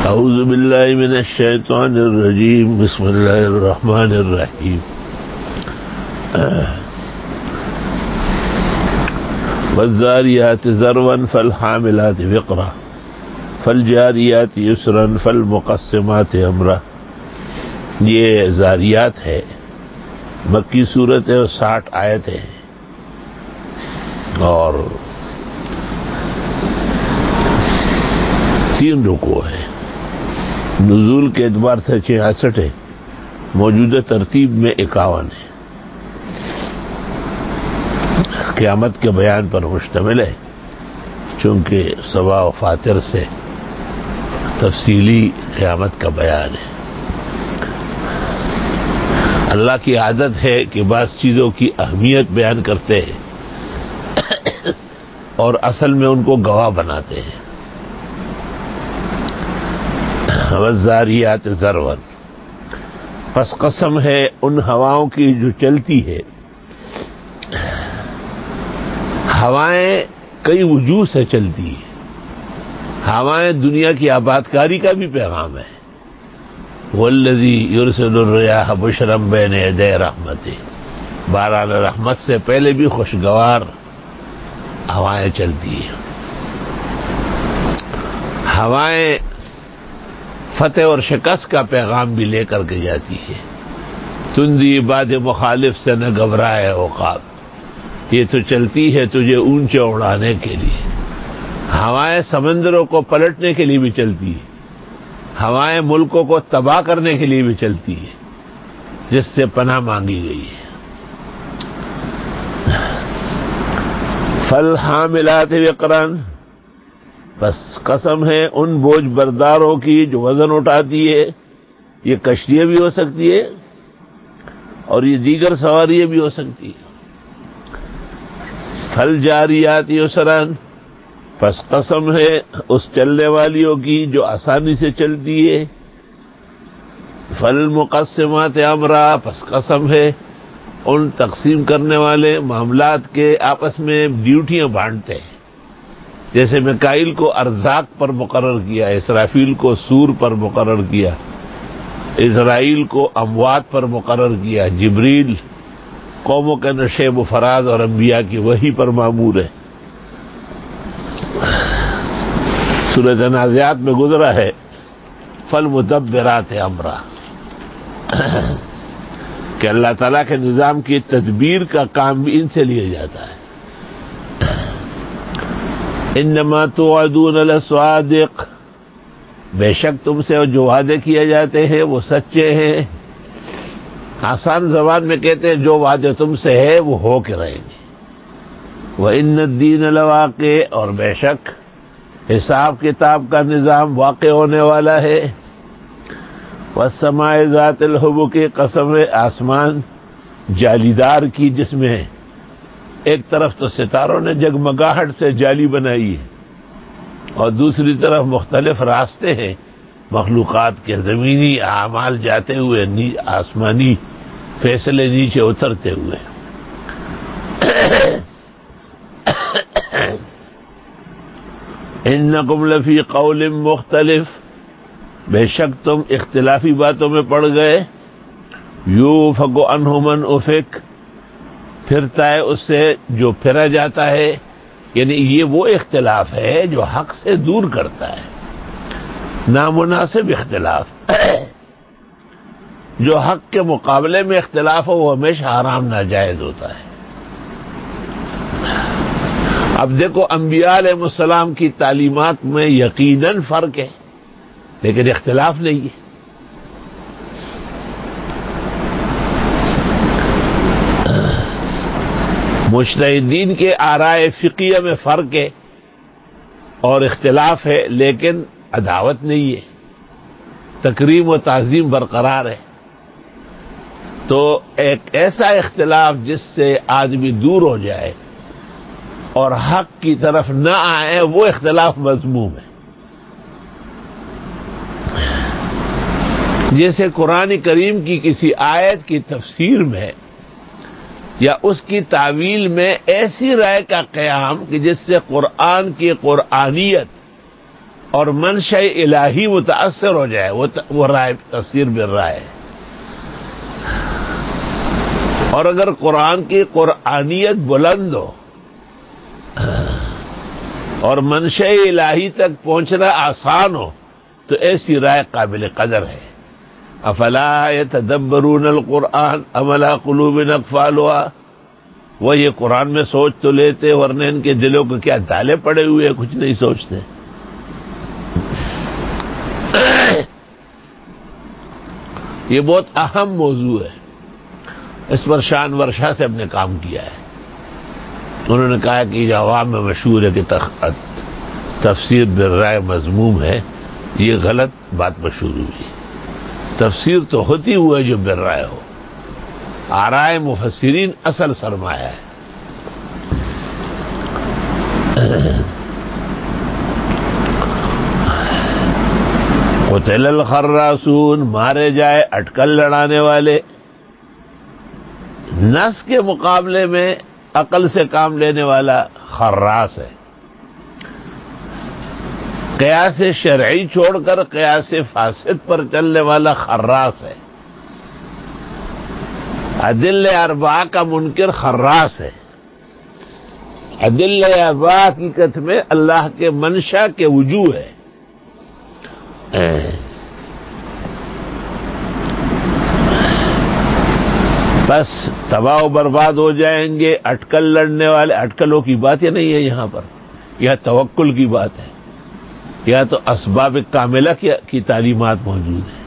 اعوذ باللہ من الشیطان الرجیم بسم اللہ الرحمن الرحیم والذاریات ذروا فالحاملات وقرا فالجاریات یسرا فالمقسمات امرا. یہ ذاریات ہے، مکی صورت ہے اور 60 آیتیں ہیں، اور 3 رکوع ہیں. نزول کے اعتبار سے 66 ہے، موجودہ ترتیب میں 51 ہے. قیامت کے بیان پر مشتمل ہے، چونکہ صبا و فاتر سے تفصیلی قیامت کا بیان ہے. اللہ کی عادت ہے کہ بعض چیزوں کی اہمیت بیان کرتے ہیں اور اصل میں ان کو گواہ بناتے ہیں. والذاریات ذروا، پس قسم ہے ان ہواؤں کی جو چلتی ہے. ہوائیں کئی وجوہ سے چلتی ہیں. ہوائیں دنیا کی آبادکاری کا بھی پیغام ہے. والذی یرسل الرياح بشرا بین یدی رحمتہ، باران رحمت سے پہلے بھی خوشگوار ہوائیں چلتی ہیں. ہوائیں فتح اور شکست کا پیغام بھی لے کر کے جاتی ہے. تندی باد مخالف سے نہ گھبرائے عقاب، یہ تو چلتی ہے تجھے اونچے اڑانے کے لیے. ہوائیں سمندروں کو پلٹنے کے لیے بھی چلتی ہے. ہوائیں ملکوں کو تباہ کرنے کے لیے بھی چلتی ہے، جس سے پناہ مانگی گئی ہے. فالحاملات وقرا، بس قسم ہے ان بوجھ برداروں کی جو وزن اٹھاتی ہے. یہ کشتیاں بھی ہو سکتی ہے اور یہ دیگر سواریاں بھی ہو سکتی ہے. فالجاریات یسرا، پس قسم ہے اس چلنے والیوں کی جو آسانی سے چلتی ہے. فالمقسمات امرا، پس قسم ہے ان تقسیم کرنے والے معاملات کے آپس میں ڈیوٹیاں بانٹتے ہیں. جیسے میکائیل کو ارزاق پر مقرر کیا، اسرافیل کو سور پر مقرر کیا، اسرائیل کو اموات پر مقرر کیا، جبریل قوموں کے نشیب و فراز اور انبیاء کی وحی پر مامور ہے. سورۃ نازعات میں گزرا ہے فالمدبرات امرا، کہ اللہ تعالیٰ کے نظام کی تدبیر کا کام بھی ان سے لیا جاتا ہے. انما توعدون لصادق، بے شک تم سے جو وعدے کیے جاتے ہیں وہ سچے ہیں. آسان زبان میں کہتے ہیں جو وعدے تم سے ہے وہ ہو کے رہیں گے. وَإِنَّ الدِّينَ لَوَاقِعٌ، اور بے شک حساب کتاب کا نظام واقع ہونے والا ہے. وَالسَّمَاءِ ذَاتِ الْحُبُكِ، قسم ہے آسمان جالیدار کی، جس میں ایک طرف تو ستاروں نے جگمگاہٹ سے جالی بنائی ہے اور دوسری طرف مختلف راستے ہیں مخلوقات کے، زمینی اعمال جاتے ہوئے، آسمانی فیصلے نیچے اترتے ہوئے. انکم لفی قول مختلف، بے شک تم اختلافی باتوں میں پڑ گئے. یوفک عنہ من افک، پھرتا ہے اس سے جو پھرا جاتا ہے. یعنی یہ وہ اختلاف ہے جو حق سے دور کرتا ہے، نامناسب اختلاف. جو حق کے مقابلے میں اختلاف ہو وہ ہمیشہ حرام ناجائز ہوتا ہے. اب دیکھو انبیاء علیہ السلام کی تعلیمات میں یقیناً فرق ہے، لیکن اختلاف نہیں ہے. مجتہدین کے آرائے فقہیہ میں فرق ہے اور اختلاف ہے، لیکن عداوت نہیں ہے، تکریم و تعظیم برقرار ہے. تو ایک ایسا اختلاف جس سے آدمی دور ہو جائے اور حق کی طرف نہ آئے، وہ اختلاف مذموم ہے. جیسے قرآن کریم کی کسی آیت کی تفسیر میں یا اس کی تعویل میں ایسی رائے کا قیام کہ جس سے قرآن کی قرآنیت اور منشأ الہی متاثر ہو جائے، وہ رائے تفسیر بالرائے. اور اگر قرآن کی قرآنیت بلند ہو اور منشأ الہی تک پہنچنا آسان ہو تو ایسی رائے قابل قدر ہے. افلا یتدبرون القرآن ام علی قلوب اقفالها، وہ یہ قرآن میں سوچ تو لیتے ورنہ ان کے دلوں کو کیا تالے پڑے ہوئے، کچھ نہیں سوچتے. یہ بہت اہم موضوع ہے، اس پر شان ورشا سے ہم نے کام کیا ہے. انہوں نے کہا کہ یہ عوام میں مشہور ہے کہ تفسیر بالرائے مذموم ہے، یہ غلط بات مشہور ہوئی. تفسیر تو ہوتی ہوا جو بالرائے ہو. آرائے مفسرین اصل سرمایہ ہے. قتل الخراسون، مارے جائے اٹکل لڑانے والے. نس کے مقابلے میں عقل سے کام لینے والا خراس ہے. قیاس شرعی چھوڑ کر قیاس فاسد پر چلنے والا خراس ہے. عدل اربعہ کا منکر خراس ہے. عدل اربعہ حقیقت میں اللہ کے منشا کے وجوہ ہے. بس تباہ و برباد ہو جائیں گے اٹکل لڑنے والے. اٹکلوں کی بات یہ نہیں ہے یہاں پر، یہ توکل کی بات ہے. یا تو اسباب کاملہ کی تعلیمات موجود ہیں.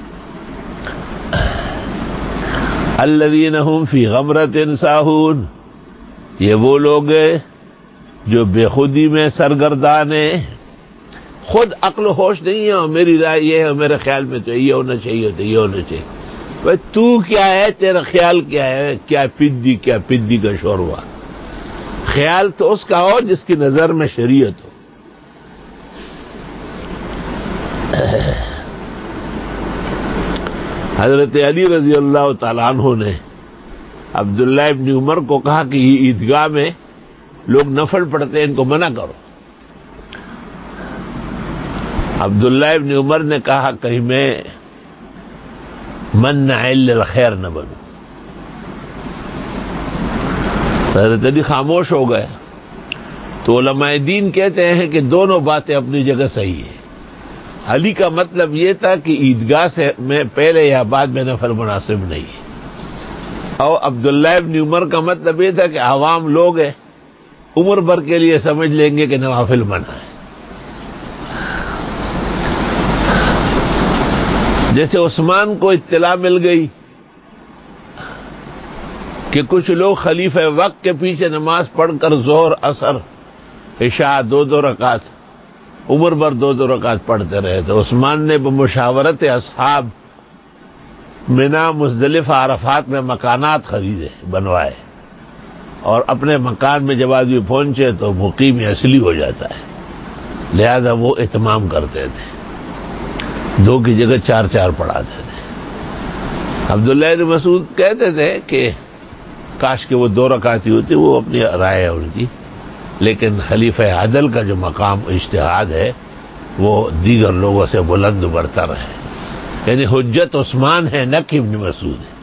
الذین هم فی غمرۃ ساہون، یہ وہ لوگ ہیں جو بے خودی میں سرگردان ہیں. خود عقل و ہوش نہیں ہے اور میری رائے یہ ہے، میرے خیال میں تو یہ ہونا چاہیے تو یہ ہونا چاہیے. بھائی تو کیا ہے، تیرا خیال کیا ہے؟ کیا پدی کا شوروا. خیال تو اس کا ہو جس کی نظر میں شریعت ہو. حضرت علی رضی اللہ تعالیٰ عنہ نے عبداللہ ابن عمر کو کہا کہ یہ عیدگاہ میں لوگ نفل پڑھتے ہیں، ان کو منع کرو. عبداللہ ابن عمر نے کہا کہیں میں منع للخیر نہ بنوں. حضرت علی خاموش ہو گئے. تو علماء دین کہتے ہیں کہ دونوں باتیں اپنی جگہ صحیح ہیں. علی کا مطلب یہ تھا کہ عیدگاہ سے میں پہلے یا بعد میں نفل مناسب نہیں ہے، اور عبداللہ ابن عمر کا مطلب یہ تھا کہ عوام لوگ ہیں، عمر بھر کے لیے سمجھ لیں گے کہ نوافل منع ہے. جیسے عثمان کو اطلاع مل گئی کہ کچھ لوگ خلیفہ وقت کے پیچھے نماز پڑھ کر ظہر عصر عشاء 2 رکعت عمر بھر 2 رکعت پڑھتے رہے، تو عثمان نے بمشاورت اصحاب منا مزدلفہ عرفات میں مکانات خریدے بنوائے، اور اپنے مکان میں جب آدمی پہنچے تو مقیم اصلی ہو جاتا ہے، لہذا وہ اہتمام کرتے تھے، 2 کی جگہ 4 پڑھاتے تھے. عبداللہ بن مسعود کہتے تھے کہ کاش کہ وہ 2 رکعت ہی ہوتی. وہ اپنی رائے ہے ان کی، لیکن خلیفہ عدل کا جو مقام اجتہاد ہے وہ دیگر لوگوں سے بلند برتر ہے. یعنی حجت عثمان ہے نہ کہ ابن مسعود ہے.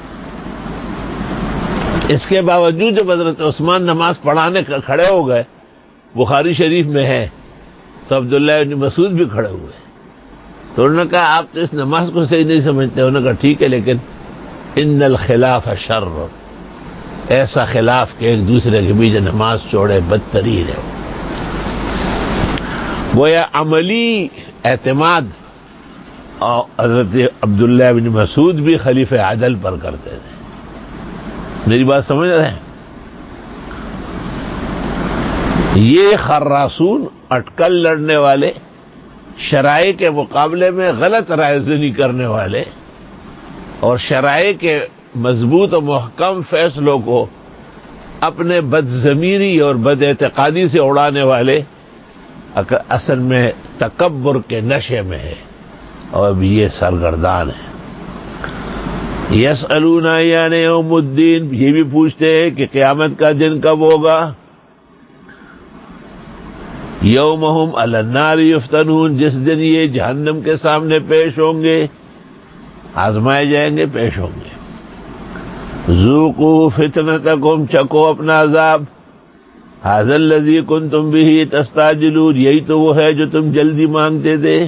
اس کے باوجود جب حضرت عثمان نماز پڑھانے کھڑے ہو گئے، بخاری شریف میں ہے، تو عبداللہ ابن مسعود بھی کھڑے ہوئے. تو انہوں نے کہا آپ تو اس نماز کو صحیح نہیں سمجھتے. انہوں نے کہا ٹھیک ہے، لیکن ان الخلاف شر، ایسا خلاف کہ ایک دوسرے کے بیچ نماز چھوڑے بدترین ہے. گویا عملی اعتماد اور حضرت عبداللہ بن مسعود بھی خلیفہ عدل پر کرتے تھے. میری بات سمجھ رہے ہیں؟ یہ خراسون اٹکل لڑنے والے، شرائع کے مقابلے میں غلط رائے زنی کرنے والے، اور شرائع کے مضبوط و محکم فیصلوں کو اپنے بد ضمیری اور بد اعتقادی سے اڑانے والے اصل میں تکبر کے نشے میں ہے، اور اب یہ سرگردان ہے. یسألون ایان یوم الدین، یہ بھی پوچھتے ہیں کہ قیامت کا دن کب ہوگا. یومہم علی النار یفتنون، جس دن یہ جہنم کے سامنے پیش ہوں گے، آزمائے جائیں گے، پیش ہوں گے۔ ذوقوا فتنتکم، چکو اپنا عذاب، ھذا الذی کنتم بہ تستعجلون، یہی تو وہ ہے جو تم جلدی مانگتے تھے۔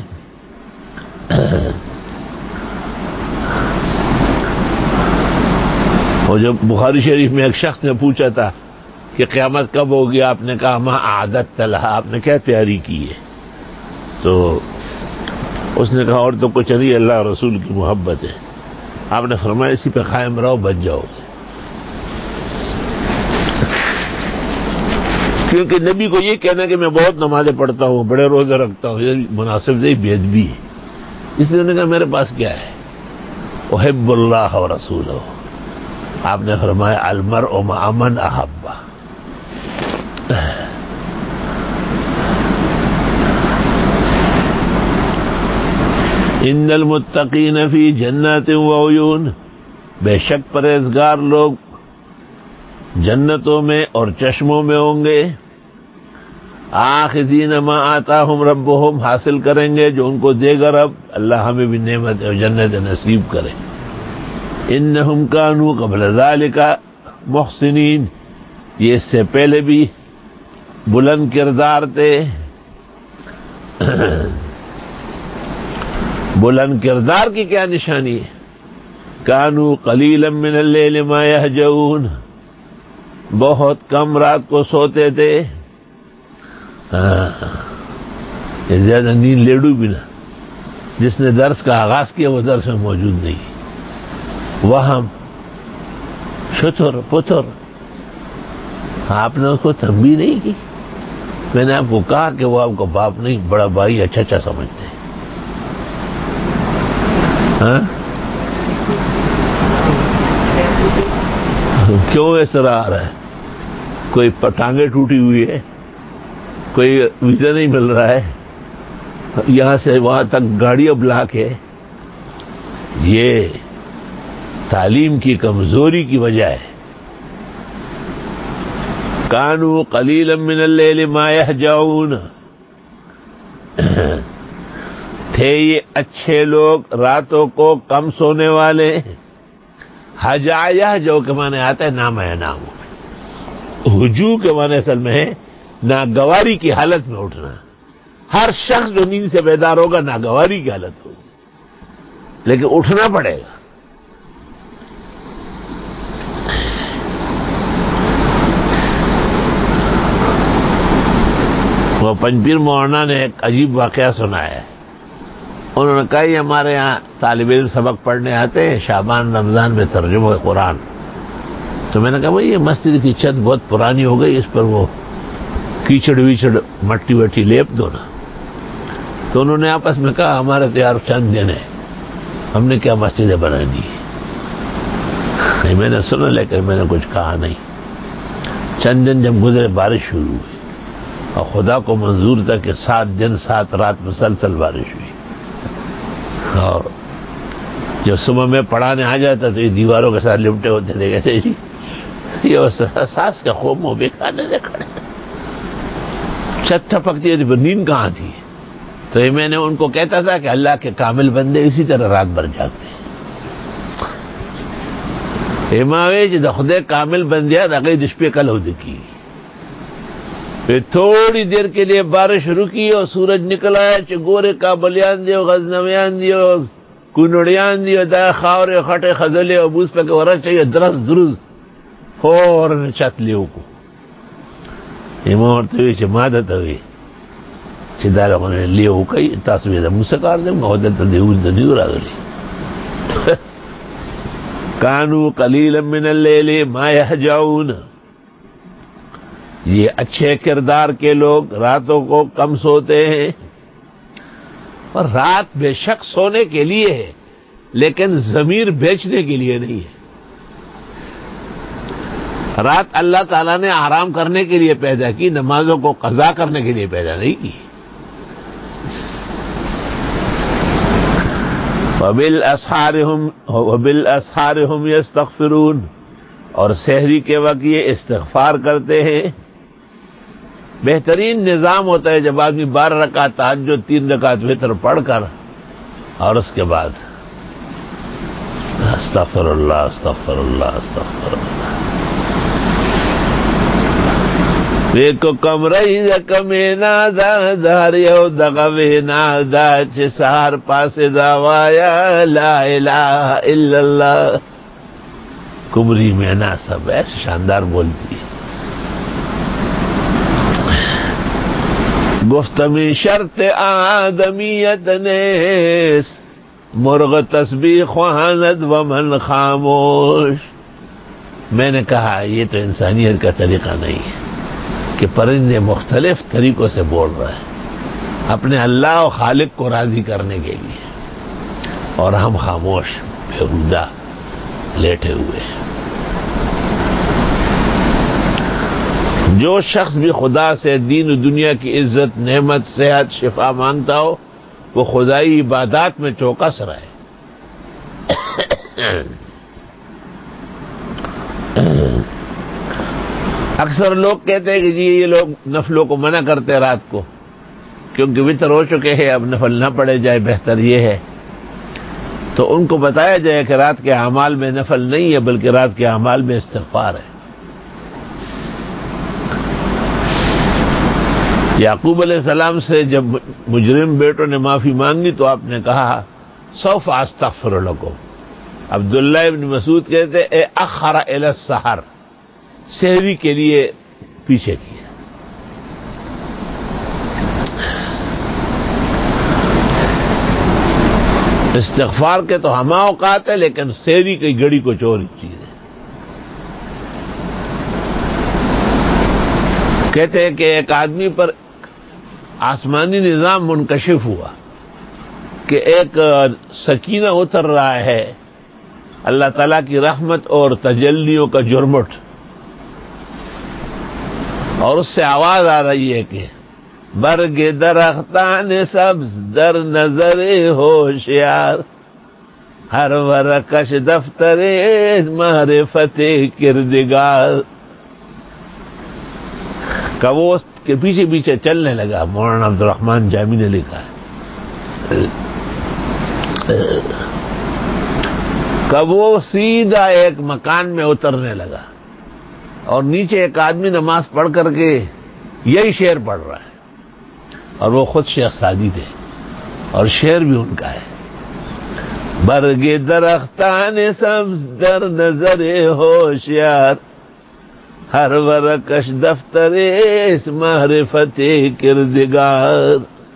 اور جب بخاری شریف میں ایک شخص نے پوچھا تھا کہ قیامت کب ہوگی، آپ نے کہا ما اعددت لها، آپ نے کیا تیاری کی ہے؟ تو اس نے کہا اور تو کچھ نہیں، اللہ رسول کی محبت ہے۔ آپ نے فرمایا اسی پہ قائم رہو، بچ جاؤ گے۔ کیونکہ نبی کو یہ کہنا کہ میں بہت نمازیں پڑھتا ہوں، بڑے روزے رکھتا ہوں، یہ مناسب نہیں، بے ادبی ہے۔ اس لیے انہوں نے کہا میرے پاس کیا ہے، احب اللہ و رسولہ۔ آپ نے فرمایا المرء مع من احب۔ ان المتقین فی جنات وعیون، بے شک پرہیزگار لوگ جنتوں میں اور چشموں میں ہوں گے۔ آخذین ما آتاہم ربہم، حاصل کریں گے جو ان کو دے گا رب، اللہ ہمیں بھی نعمت اور جنت نصیب کرے۔ انہم کانوا قبل ذلک محسنین، یہ اس سے پہلے بھی بلند کردار تھے۔ بلند کردار کی کیا نشانی ہے؟ کانوا قلیلا من اللیل ما یہجعون، بہت کم رات کو سوتے تھے۔ یہ زیادہ نیند لیڈو بھی نہ، جس نے درس کا آغاز کیا وہ درس میں موجود نہیں، وہم شتر پتر، آپ نے اس کو تنبیہ نہیں کی۔ میں نے آپ کو کہا کہ وہ آپ کو باپ نہیں، بڑا بھائی اچھا سمجھتے ہیں۔ ہاں کیوں اس طرح آ رہا ہے؟ کوئی ٹانگیں ٹوٹی ہوئی ہے، کوئی ویزا نہیں مل رہا ہے، یہاں سے وہاں تک گاڑیاں بلاک ہے، یہ تعلیم کی کمزوری کی وجہ ہے۔ کانوا قلیلا من اللیل ما یہجعون، تھے یہ اچھے لوگ راتوں کو کم سونے والے۔ ہجع یہجع کے معنی آتا ہے نام ہے نام، ہجوع کے معنی اصل میں ہے ناگواری کی حالت میں اٹھنا۔ ہر شخص جو نیند سے بیدار ہوگا ناگواری کی حالت ہوگی، لیکن اٹھنا پڑے گا۔ وہ پنجپیر مولانا نے ایک عجیب واقعہ سنایا ہے۔ انہوں نے کہا یہ ہمارے یہاں طالب علم سبق پڑھنے آتے ہیں شعبان رمضان میں ترجمہ قرآن، تو میں نے کہا بھائی یہ مسجد کی چھت بہت پرانی ہو گئی، اس پر وہ کیچڑ ویچڑ مٹی وٹی لیپ دو نا۔ تو انہوں نے آپس میں کہا ہمارے تو یار چند دن ہے، ہم نے کیا مسجدیں بنانی ہے۔ میں نے سنا لیکن میں نے کچھ کہا نہیں۔ چند دن جب گزرے بارش شروع ہوئی اور خدا کو منظور تھا کہ 7 دن 7 رات مسلسل بارش ہوئی، اور جب صبح میں پڑھانے آ جاتا تو یہ دیواروں کے ساتھ لپٹے ہوتے تھے، کہتے جی یہ ساس کا خوب منہ بے کھانے سے کھڑے، چھت ٹپکتی ہے، نیند کہاں تھی؟ تو یہ میں نے ان کو کہتا تھا کہ اللہ کے کامل بندے اسی طرح رات بھر جاگتے ہیں۔ اماوے جی خدے کامل بندیا دقی دشپے کل ہو دکی، پھر تھوڑی دیر کے لیے بارش رکی اور سورج نکل آیا، چگورے کابلیان دیو غزنویان دیو کنڑیان دیو دا خاورے خٹے خزلے اور بوس پہ کہ ورہ چاہیے درست درست فوراً چت لیو کو امام ورطوی چھ مادت ہوئی چھ دارا خوانے لیو کئی تاسوی دا موسیقار دے محدت دیوز دا دیو را دلی کانو قلیلا من اللیل ما یہجعون، یہ اچھے کردار کے لوگ راتوں کو کم سوتے ہیں۔ اور رات بے شک سونے کے لیے ہے لیکن ضمیر بیچنے کے لیے نہیں ہے۔ رات اللہ تعالیٰ نے آرام کرنے کے لیے پیدا کی، نمازوں کو قضا کرنے کے لیے پیدا نہیں کی۔ وَبِالْأَسْحَارِ هُمْ يَسْتَغْفِرُونَ، اور سحری کے وقت یہ استغفار کرتے ہیں۔ بہترین نظام ہوتا ہے جب آدمی 12 رکعت تہجد 3 رکعت وتر پڑھ کر اور اس کے بعد استغفر اللہ استغفر اللہ استغفر اللہ ویکو کم رہی کمینا دا داریو دغوینا دا چسار پاس داوایا لا الہ الا اللہ کمری مینا سب ایسے شاندار بولتی ہے. گفتمی شرط آدمیت نیس مرغ تسبیح خواند ومن خاموش. میں نے کہا یہ تو انسانیت کا طریقہ نہیں ہے کہ پرندے مختلف طریقوں سے بول رہے ہیں اپنے اللہ و خالق کو راضی کرنے کے لیے، اور ہم خاموش بےہودہ لیٹے ہوئے ہیں. جو شخص بھی خدا سے دین و دنیا کی عزت، نعمت، صحت، شفا مانگتا ہو وہ خدائی عبادات میں چوکس رہے. اکثر لوگ کہتے ہیں کہ جی یہ لوگ نفلوں کو منع کرتے ہیں رات کو کیونکہ وتر ہو چکے ہیں، اب نفل نہ پڑے جائے، بہتر یہ ہے. تو ان کو بتایا جائے کہ رات کے اعمال میں نفل نہیں ہے بلکہ رات کے اعمال میں استغفار ہے. یعقوب علیہ السلام سے جب مجرم بیٹوں نے معافی مانگی تو آپ نے کہا سوف استغفر لکم. عبداللہ ابن مسعود کہتے اے اخر الی السحر، سحری کے لیے پیچھے کیا. استغفار کے تو ہمہ اوقات ہے لیکن سحری کی گھڑی کو چوری چیز ہے. کہتے ہیں کہ ایک آدمی پر آسمانی نظام منکشف ہوا کہ ایک سکینہ اتر رہا ہے، اللہ تعالیٰ کی رحمت اور تجلیوں کا جرمٹ، اور اس سے آواز آ رہی ہے کہ برگ درختان سبز در نظر ہوشیار ہر ورکش دفتر معرفت کردگار. کہ وہ اس کے پیچھے پیچھے چلنے لگا. مولانا عبد الرحمن جامی نے لکھا ہے کہ وہ سیدھا ایک مکان میں اترنے لگا اور نیچے ایک آدمی نماز پڑھ کر کے یہی شعر پڑھ رہا ہے، اور وہ خود شیخ سعدی تھے اور شعر بھی ان کا ہے. برگ درختان سبز در نظر ہوشیار ہر ورکش دفتر اس معرفت کردگار.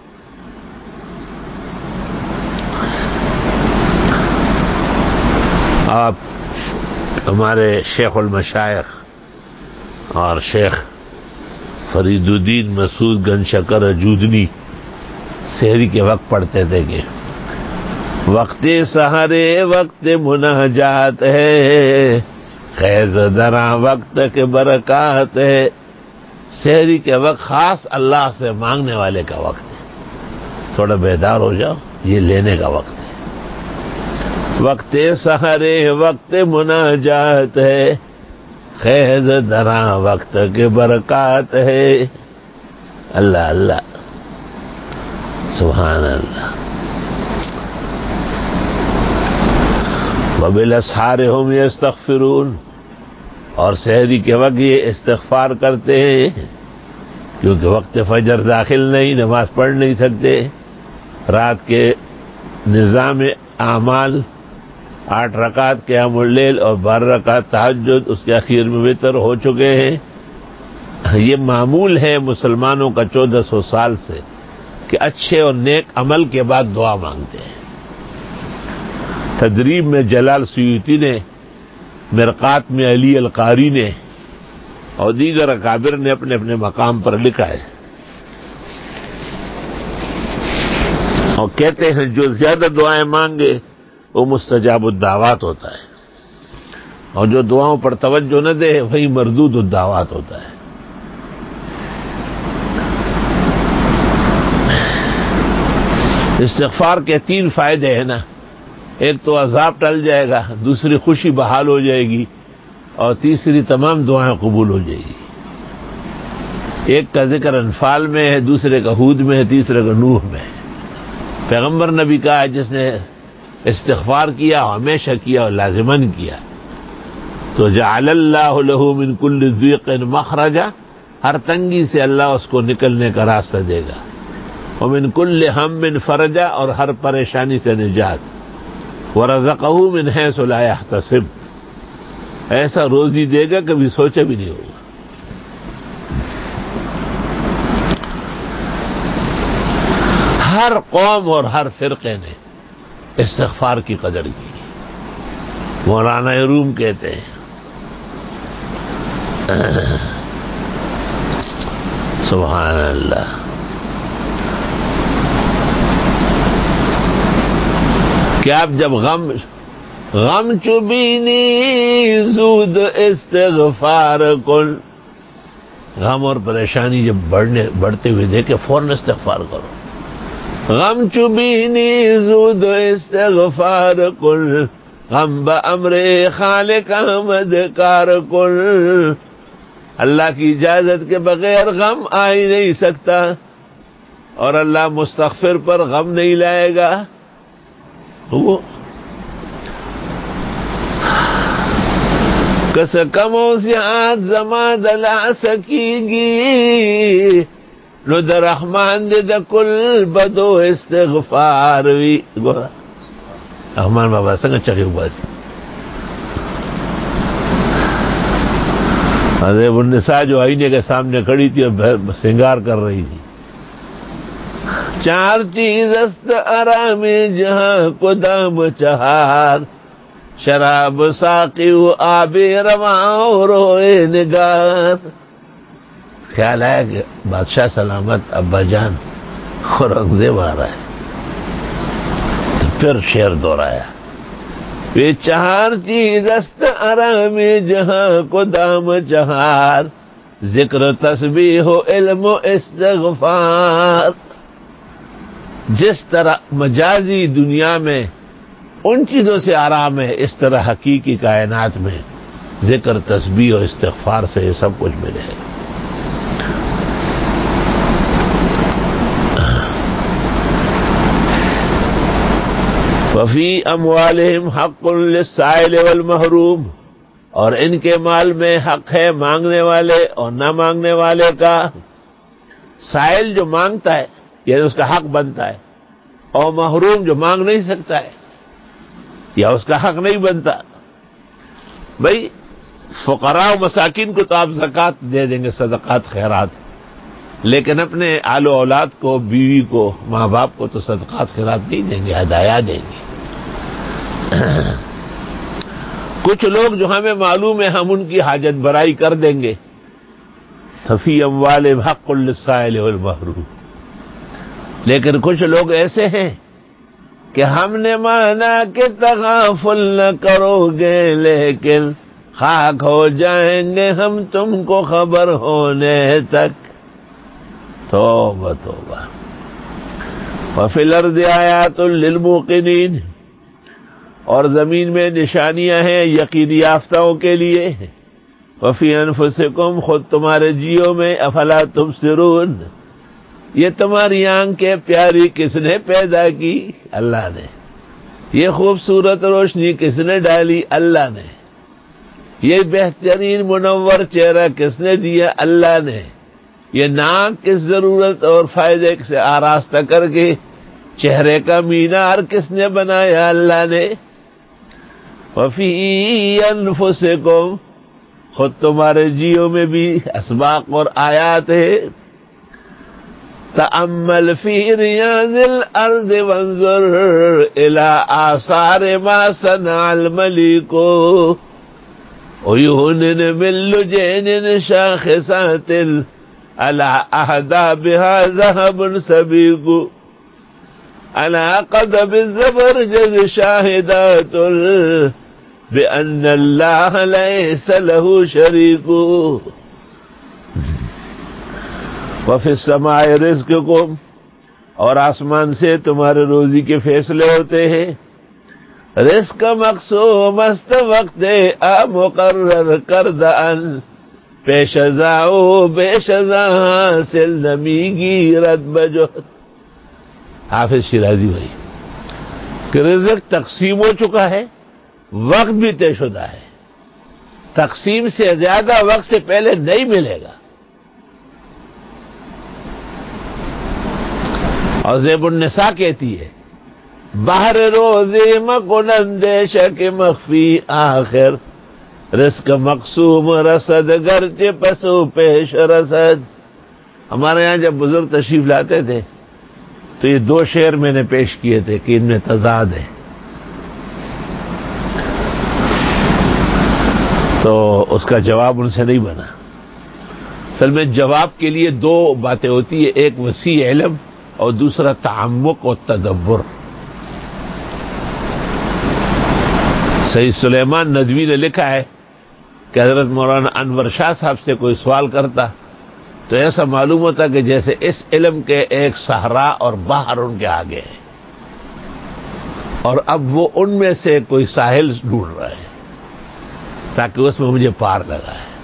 آپ ہمارے شیخ المشائخ اور شیخ فرید الدین مسعود گنج شکر اجودنی سحری کے وقت پڑھتے تھے کہ وقت سحرے وقت مناجات ہے، خیز دراں وقت کے برکات ہے. سحری کے وقت خاص اللہ سے مانگنے والے کا وقت ہے. تھوڑا بیدار ہو جاؤ، یہ لینے کا وقت ہے. وقت سحرے وقت مناجات ہے، خیز دراں وقت کے برکات ہے. اللہ اللہ سبحان اللہ. وبالاسحار هم یستغفرون، اور سحری کے وقت یہ استغفار کرتے ہیں کیونکہ وقت فجر داخل نہیں، نماز پڑھ نہیں سکتے. رات کے نظام اعمال 8 رکعت قیام اللیل اور 12 رکعت تہجد، اس کے اخیر میں وتر ہو چکے ہیں. یہ معمول ہے مسلمانوں کا 1400 سال سے کہ اچھے اور نیک عمل کے بعد دعا مانگتے ہیں. تدریب میں جلال سیوطی نے، مرقات میں علی القاری نے اور دیگر اکابر نے اپنے اپنے مقام پر لکھا ہے، اور کہتے ہیں جو زیادہ دعائیں مانگے وہ مستجاب الدعوات ہوتا ہے، اور جو دعاؤں پر توجہ نہ دے وہی مردود الدعوات ہوتا ہے. استغفار کے 3 فائدے ہیں نا. ایک تو عذاب ٹل جائے گا، دوسری خوشی بحال ہو جائے گی، اور تیسری تمام دعائیں قبول ہو جائے گی. ایک کا ذکر انفال میں ہے، دوسرے کا ہود میں ہے، تیسرے کا نوح میں ہے۔ پیغمبر نبی کہا ہے جس نے استغفار کیا، ہمیشہ کیا اور لازماً کیا، تو جعل اللہ لہ من کل ضیق مخرجا، ہر تنگی سے اللہ اس کو نکلنے کا راستہ دے گا، ومن کل ہم فرجا، اور ہر پریشانی سے نجات، ورزقہ من حیث لا یحتسب، ایسا روزی دے گا کبھی سوچا بھی نہیں ہوگا۔ ہر قوم اور ہر فرقے نے استغفار کی قدر کی۔ مولانا روم کہتے ہیں سبحان اللہ، کہ آپ جب غم چبینی زود استغفار کن، غم اور پریشانی جب بڑھتے ہوئے دیکھے فوراً استغفار کرو۔ غم چبینی زود استغفار کن، غم بامر خالق احمد کار کن، اللہ کی اجازت کے بغیر غم آ ہی نہیں سکتا، اور اللہ مستغفر پر غم نہیں لائے گا۔ وہ کس کموں سے آج زمان دلا سکی گی، نو در رحمان دے دا کل بدو استغفار وی گورا رحمان بابا سنگا چگے باسی حضرت النساء جو آئینے کے سامنے کھڑی تھی اور سنگار کر رہی تھی، چار چیز است آرام جہاں کو دام چہار، شراب ساقی و آب رواں روئے نگار۔ خیال آیا کہ بادشاہ سلامت ابا جان اورنگزیب آ رہا ہے، تو پھر شعر دہرایا، یہ چار چیز است آرام جہاں کو دام چہار، ذکر تسبیح و علم و استغفار۔ جس طرح مجازی دنیا میں ان چیزوں سے آرام ہے، اس طرح حقیقی کائنات میں ذکر تسبیح و استغفار سے یہ سب کچھ ملے ہے۔ وفی اموالہم حق للسائل والمحروم، اور ان کے مال میں حق ہے مانگنے والے اور نہ مانگنے والے کا۔ سائل جو مانگتا ہے یعنی اس کا حق بنتا ہے، اور محروم جو مانگ نہیں سکتا ہے یا اس کا حق نہیں بنتا۔ بھئی فقراء و مساکین کو تو آپ زکوٰۃ دے دیں گے، صدقات خیرات، لیکن اپنے آل و اولاد کو، بیوی کو، ماں باپ کو تو صدقات خیرات نہیں دیں گے، ہدایہ دیں گے۔ کچھ لوگ جو ہمیں معلوم ہے ہم ان کی حاجت برائی کر دیں گے، ففی اموالہم حق للسائل والمحروم، لیکن کچھ لوگ ایسے ہیں کہ ہم نے مانا کہ تغافل نہ کرو گے، لیکن خاک ہو جائیں گے ہم تم کو خبر ہونے تک۔ توبہ توبہ۔ وفی الارض آیات للموقنین، اور زمین میں نشانیاں ہیں یقین یافتوں کے لیے۔ وفی انفسکم، خود تمہارے جیوں میں، افلا تبصرون، یہ تمہاری آنکھیں پیاری کس نے پیدا کی؟ اللہ نے۔ یہ خوبصورت روشنی کس نے ڈالی؟ اللہ نے۔ یہ بہترین منور چہرہ کس نے دیا؟ اللہ نے۔ یہ ناک کس ضرورت اور فائدے سے آراستہ کر کے چہرے کا مینار کس نے بنایا؟ اللہ نے۔ وفی انفسکم، خود تمہارے جیوں میں بھی اسباق اور آیات ہے۔ تأمل فی ریاض الارض وانظر الی آثار ما صنع الملیک، عیون من لجین شاخصات علی احدابها ذهب سبیق، علی قدب الزبرجد شاہدات بأن اللہ لیس له شریک۔ وفی السماء رزقکم، اور آسمان سے تمہارے روزی کے فیصلے ہوتے ہیں۔ رزق مقسوم است وقت مقرر کردہ، پیش ازاؤ بیش ازاں حاصل نمی گیرد بجہد. حافظ شیرازی بھائی کہ رزق تقسیم ہو چکا ہے، وقت بھی طے شدہ ہے، تقسیم سے زیادہ وقت سے پہلے نہیں ملے گا. اور زیب النساء کہتی ہے بہر روزی مکن اندیش کے مخفی آخر رزق مقسوم رسد گرچہ پسو پیش رسد. ہمارے یہاں جب بزرگ تشریف لاتے تھے تو یہ دو شعر میں نے پیش کیے تھے کہ ان میں تضاد ہے. تو اس کا جواب ان سے نہیں بنا. اصل میں جواب کے لیے دو باتیں ہوتی ہیں، ایک وسیع علم اور دوسرا تعمق و تدبر. سید سلیمان ندوی نے لکھا ہے کہ حضرت مولانا انور شاہ صاحب سے کوئی سوال کرتا تو ایسا معلوم ہوتا کہ جیسے اس علم کے ایک صحرا اور بحر ان کے آگے ہے، اور اب وہ ان میں سے کوئی ساحل ڈھونڈ رہا ہے تاکہ اس میں مجھے پار لگا ہے.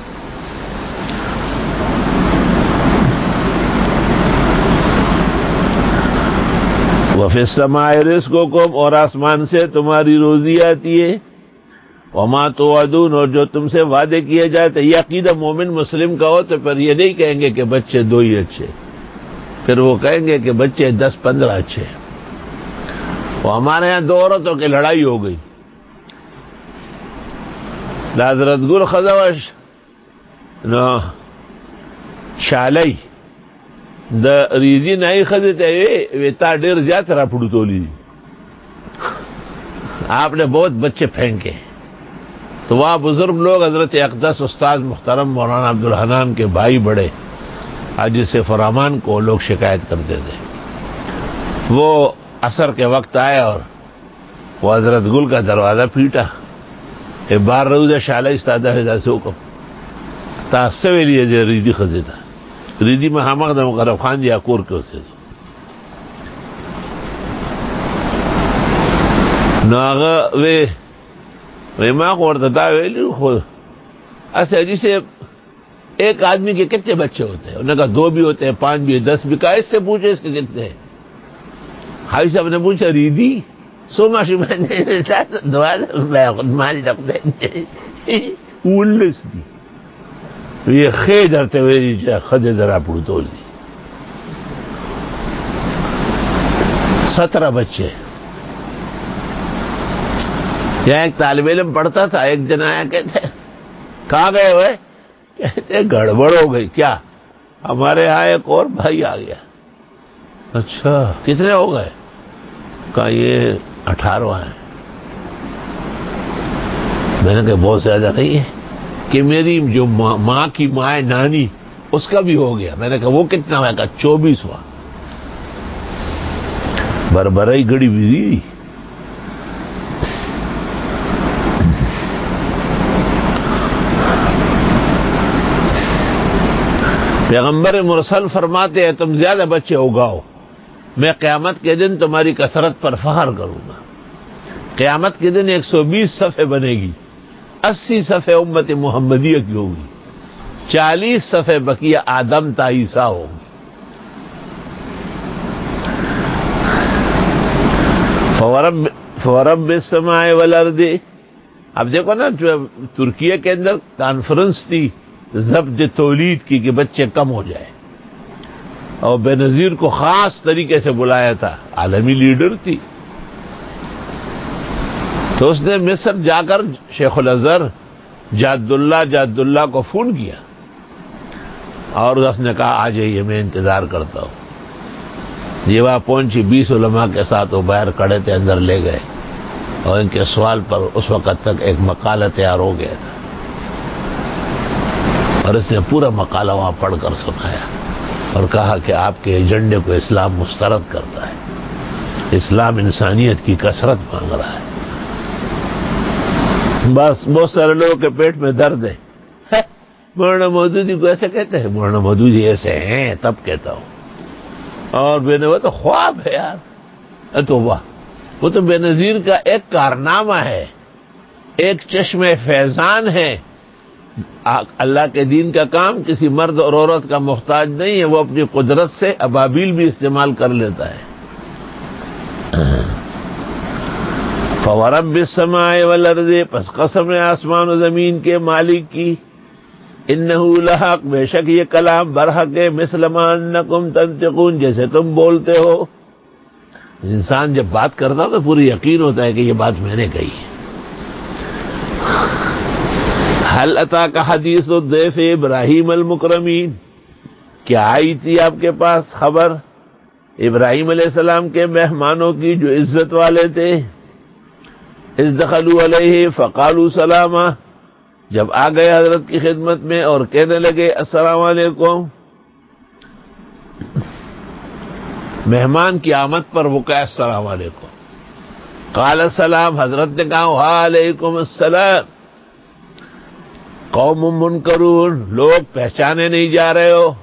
وفی السماء رزقکم، اور آسمان سے تمہاری روزی آتی ہے، وما توعدون، اور جو تم سے وعدے کیے جاتے. یہ عقیدہ مومن مسلم کا ہو تو پھر یہ نہیں کہیں گے کہ بچے 2 ہی اچھے، پھر وہ کہیں گے کہ بچے 10-15 اچھے. وہ ہمارے ہاں 2 عورتوں کی لڑائی ہو گئی. حضرت گل خزوش نو شالی د ریزی نئی خزتے ویتا ڈیر زیات را پڑو تولی، آپ نے بہت بچے پھینکے. تو وہاں بزرگ لوگ حضرت اقدس استاد محترم مولانا عبدالحنان کے بھائی بڑے حاجی سیف الرحمان کو لوگ شکایت کرتے تھے. وہ عصر کے وقت آئے اور وہ حضرت گل کا دروازہ پیٹا کہ بار روز شالہ استادہ ہے سے حکم تاسوے لیے ریدی خزے تھا ریدی میں ہمق دم غرب خان دیا کور کے اسے ناغا وے ماں کو ورتا ویلی خود ایسے جسے ایک آدمی کے کتنے بچے ہوتے ہیں؟ انہوں نے کہا 2 بھی ہوتے ہیں، 5 بھی، 10 بھی. کہا اس سے پوچھے اس کے کتنے ہیں؟ حاجی صاحب نے پوچھا ریدی سو ماشی میں خود ماری رکھتے اولس دی یہ خے دھرتے ہوئے خدے ذرا پڑتو دی 17 بچے. یہاں ایک طالب علم پڑھتا تھا، ایک دن آیا کہتے کہاں گئے ہوئے؟ کہتے گڑبڑ ہو گئی. کیا؟ ہمارے یہاں ایک اور بھائی آ گیا. اچھا کتنے ہو گئے؟ کہا یہ 18 ہیں. میں نے کہا بہت زیادہ نہیں ہے کہ میری جو ماں کی ماں نانی اس کا بھی ہو گیا. میں نے کہا وہ کتنا ہوا؟ کہا 24 ہوا. بربرائی گڑی بزی. پیغمبر مرسل فرماتے ہیں تم زیادہ بچے اگاؤ، میں قیامت کے دن تمہاری کثرت پر فخر کروں گا. قیامت کے دن 120 صفحے بنے گی، 80 صفحے امت محمدیہ کی ہوگی، 40 صفحے بقیہ آدم تا عیسیٰ ہوگی. فورب السماء والارض. اب دیکھو نا ترکیہ کے اندر کانفرنس تھی ضبط تولید کی کہ بچے کم ہو جائے، اور بے نظیر کو خاص طریقے سے بلایا تھا، عالمی لیڈر تھی. تو اس نے مصر جا کر شیخ الازہر جاد اللہ کو فون کیا اور اس نے کہا آ جائیے میں انتظار کرتا ہوں. یہ وہاں پہنچی، 20 علماء کے ساتھ وہ باہر کھڑے تھے، اندر لے گئے اور ان کے سوال پر اس وقت تک ایک مقالہ تیار ہو گیا تھا اور اس نے پورا مقالہ وہاں پڑھ کر سنایا اور کہا کہ آپ کے ایجنڈے کو اسلام مسترد کرتا ہے، اسلام انسانیت کی کثرت مانگ رہا ہے. بس بہت سارے لوگوں کے پیٹ میں درد ہے. مولانا مودودی کو ایسے کہتے ہیں؟ مولانا مودودی ایسے ہیں تب کہتا ہوں. اور بے نظیر تو خواب ہے یار. تو وہ تو بے نظیر کا ایک کارنامہ ہے، ایک چشمے فیضان ہے اللہ کے دین کا کام کسی مرد اور عورت کا محتاج نہیں ہے، وہ اپنی قدرت سے ابابیل بھی استعمال کر لیتا ہے۔ فورب السماء والارض، پس قسم ہے آسمان و زمین کے مالک کی، انہ لحق، بے شک یہ کلام برحق ہے، مثل ما انکم تنطقون، جیسے تم بولتے ہو۔ انسان جب بات کرتا ہے تو پوری یقین ہوتا ہے کہ یہ بات میں نے کہی ہے۔ حل اتاک حدیث الضیف ابراہیم المکرمین، کیا آئی تھی آپ کے پاس خبر ابراہیم علیہ السلام کے مہمانوں کی جو عزت والے تھے؟ اذ دخلوا علیہ فقالوا سلاما، جب آ گئے حضرت کی خدمت میں اور کہنے لگے السلام علیکم۔ مہمان کی آمد پر وہ کہا السلام علیکم، قال السلام، حضرت نے کہا وعلیکم السلام، قوم منکرون، لوگ پہچانے نہیں جا رہے ہو۔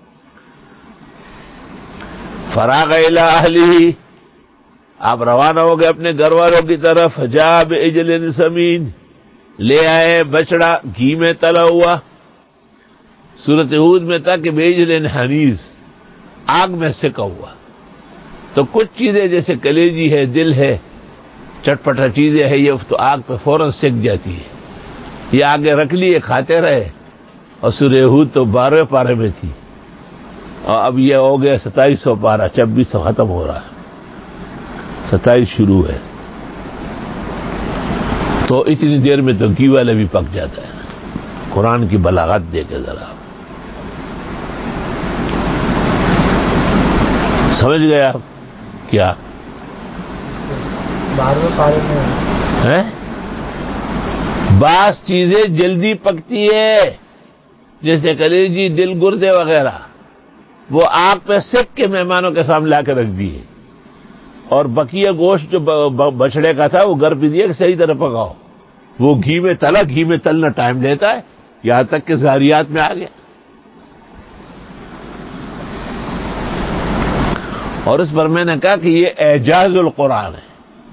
فراغ الی اہلہ، آپ روانہ ہو گئے اپنے گھر والوں کی طرف، جاء بعجل سمین، لے آئے بچڑا گھی میں تلا ہوا۔ سورۃ ہود میں تھا کہ بعجل حنیذ، آگ میں سکا ہوا۔ تو کچھ چیزیں جیسے کلیجی ہے، دل ہے، چٹپٹا چیزیں ہیں، یہ تو آگ پہ فوراً سک جاتی ہے، یہ آگے رکھ لیے کھاتے رہے۔ اور سورہ ہود تو 12 پارے میں تھی، اور اب یہ ہو گیا 2700 پارہ، 2600 ختم ہو رہا ہے، 27 شروع ہے۔ تو اتنی دیر میں تو گھی والا بھی پک جاتا ہے۔ قرآن کی بلاغت دے کے ذرا سمجھ گئے آپ کیا؟ 12 پارے میں بعض چیزیں جلدی پکتی ہے، جیسے کلیجی، دل، گردے وغیرہ، وہ آگ پہ سک کے مہمانوں کے سامنے لا کے رکھ دیے، اور بقیہ گوشت جو بچڑے کا تھا وہ گھر پہ دیا کہ صحیح طرح پکاؤ۔ وہ گھی میں تلا، گھی میں تلنا ٹائم لیتا ہے، یہاں تک کہ ذاریات میں آ گیا۔ اور اس پر میں نے کہا کہ یہ اعجاز القرآن ہے۔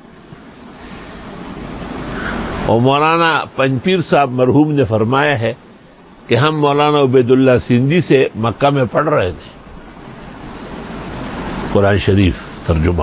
اور مولانا پنجپیر صاحب مرحوم نے فرمایا ہے کہ ہم مولانا عبید اللہ سندھی سے مکہ میں پڑھ رہے تھے قرآن شریف ترجمہ،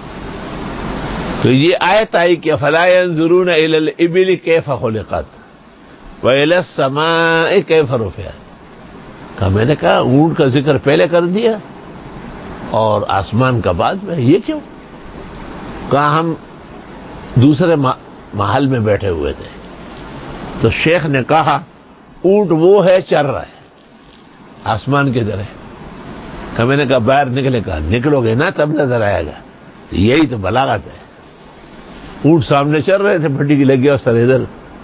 تو یہ آیت آئی کہ فلا ينظرون الى الابل کیف خلقت والى السماء کیف رفعت۔ میں نے کہا اونٹ کا ذکر پہلے کر دیا اور آسمان کا بعد میں، یہ کیوں؟ کہا ہم دوسرے محل میں بیٹھے ہوئے تھے، تو شیخ نے کہا اونٹ وہ ہے چر رہا ہے، آسمان کی طرح۔ کہ میں نے کہا باہر نکلے، کہا نکلو گے نا تب نظر آئے گا۔ یہی تو بلاغت ہے، اونٹ سامنے چل رہے تھے، پھٹی کی لگی اور سر ادھر۔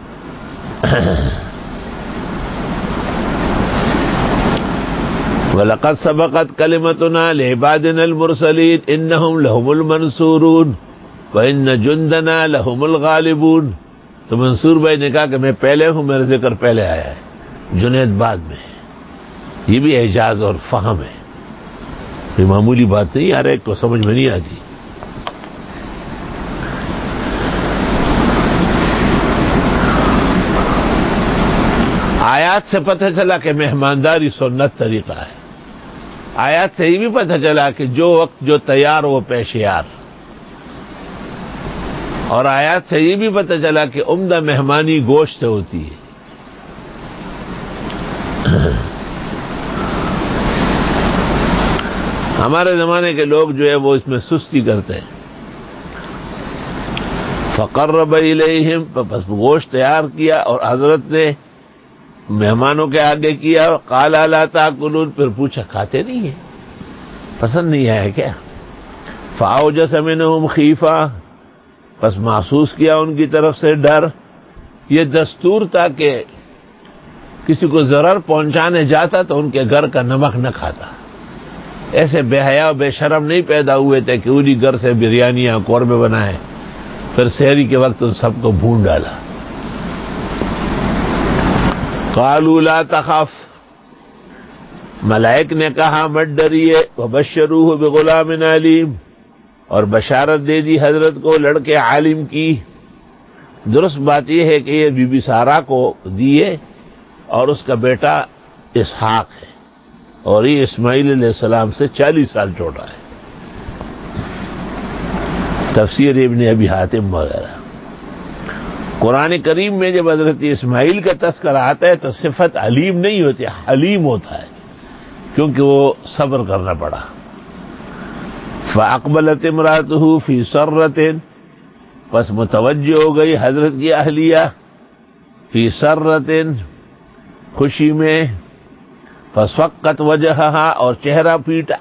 وَلَقَدْ سَبَقَتْ كَلِمَتُنَا لِعِبَادِنَا الْمُرْسَلِينَ إِنَّهُمْ لَهُمُ الْمَنْصُورُونَ وَإِنَّ جُنْدَنَا لَهُمُ الْغَالِبُونَ۔ تو منصور بھائی نے کہا کہ میں پہلے ہوں، میرا ذکر پہلے آیا ہے، جنید بعد میں۔ یہ بھی اعجاز اور فہم ہے، یہ معمولی بات نہیں، ہر ایک کو سمجھ میں نہیں آتی۔ آیات سے پتہ چلا کہ مہمانداری سنت طریقہ ہے، آیات سے یہ بھی پتہ چلا کہ جو وقت جو تیار وہ پیشیار، اور آیات سے یہ بھی پتہ چلا کہ عمدہ مہمانی گوشت سے ہوتی ہے۔ ہمارے زمانے کے لوگ جو ہے وہ اس میں سستی کرتے ہیں۔ فقرب الیہم، پس گوشت تیار کیا اور حضرت نے مہمانوں کے آگے کیا۔ قال الا تاکلون، پھر پوچھا کھاتے نہیں ہیں، پسند نہیں آیا کیا؟ فاوجس منہم خیفہ، پس محسوس کیا ان کی طرف سے ڈر۔ یہ دستور تھا کہ کسی کو ضرر پہنچانے جاتا تو ان کے گھر کا نمک نہ کھاتا۔ ایسے بے حیا و بے شرم نہیں پیدا ہوئے تھے کہ انہی گھر سے بریانیاں قورمے بنائے، پھر سحری کے وقت ان سب کو بھون ڈالا۔ قالوا لا تخف، ملائک نے کہا مت ڈریے، وبشروہ بغلام علیم، اور بشارت دے دی حضرت کو لڑکے عالم کی۔ درست بات یہ ہے کہ یہ بی بی سارا کو دیے اور اس کا بیٹا اسحاق ہے، اور یہ اسماعیل علیہ السلام سے 40 سال چھوٹا ہے۔ تفسیر ابن ابی حاتم وغیرہ۔ قرآن کریم میں جب حضرت اسماعیل کا تذکرہ آتا ہے تو صفت علیم نہیں ہوتی، حلیم ہوتا ہے، کیونکہ وہ صبر کرنا پڑا۔ فَأَقْبَلَتِ امْرَأَتُهُ فِي سَرَّةٍ، پس متوجہ ہو گئی حضرت کی اہلیہ فی سرۃ، خوشی میں، فَصَفَّقَتْ وَجْهَهَا، اور چہرہ پیٹا،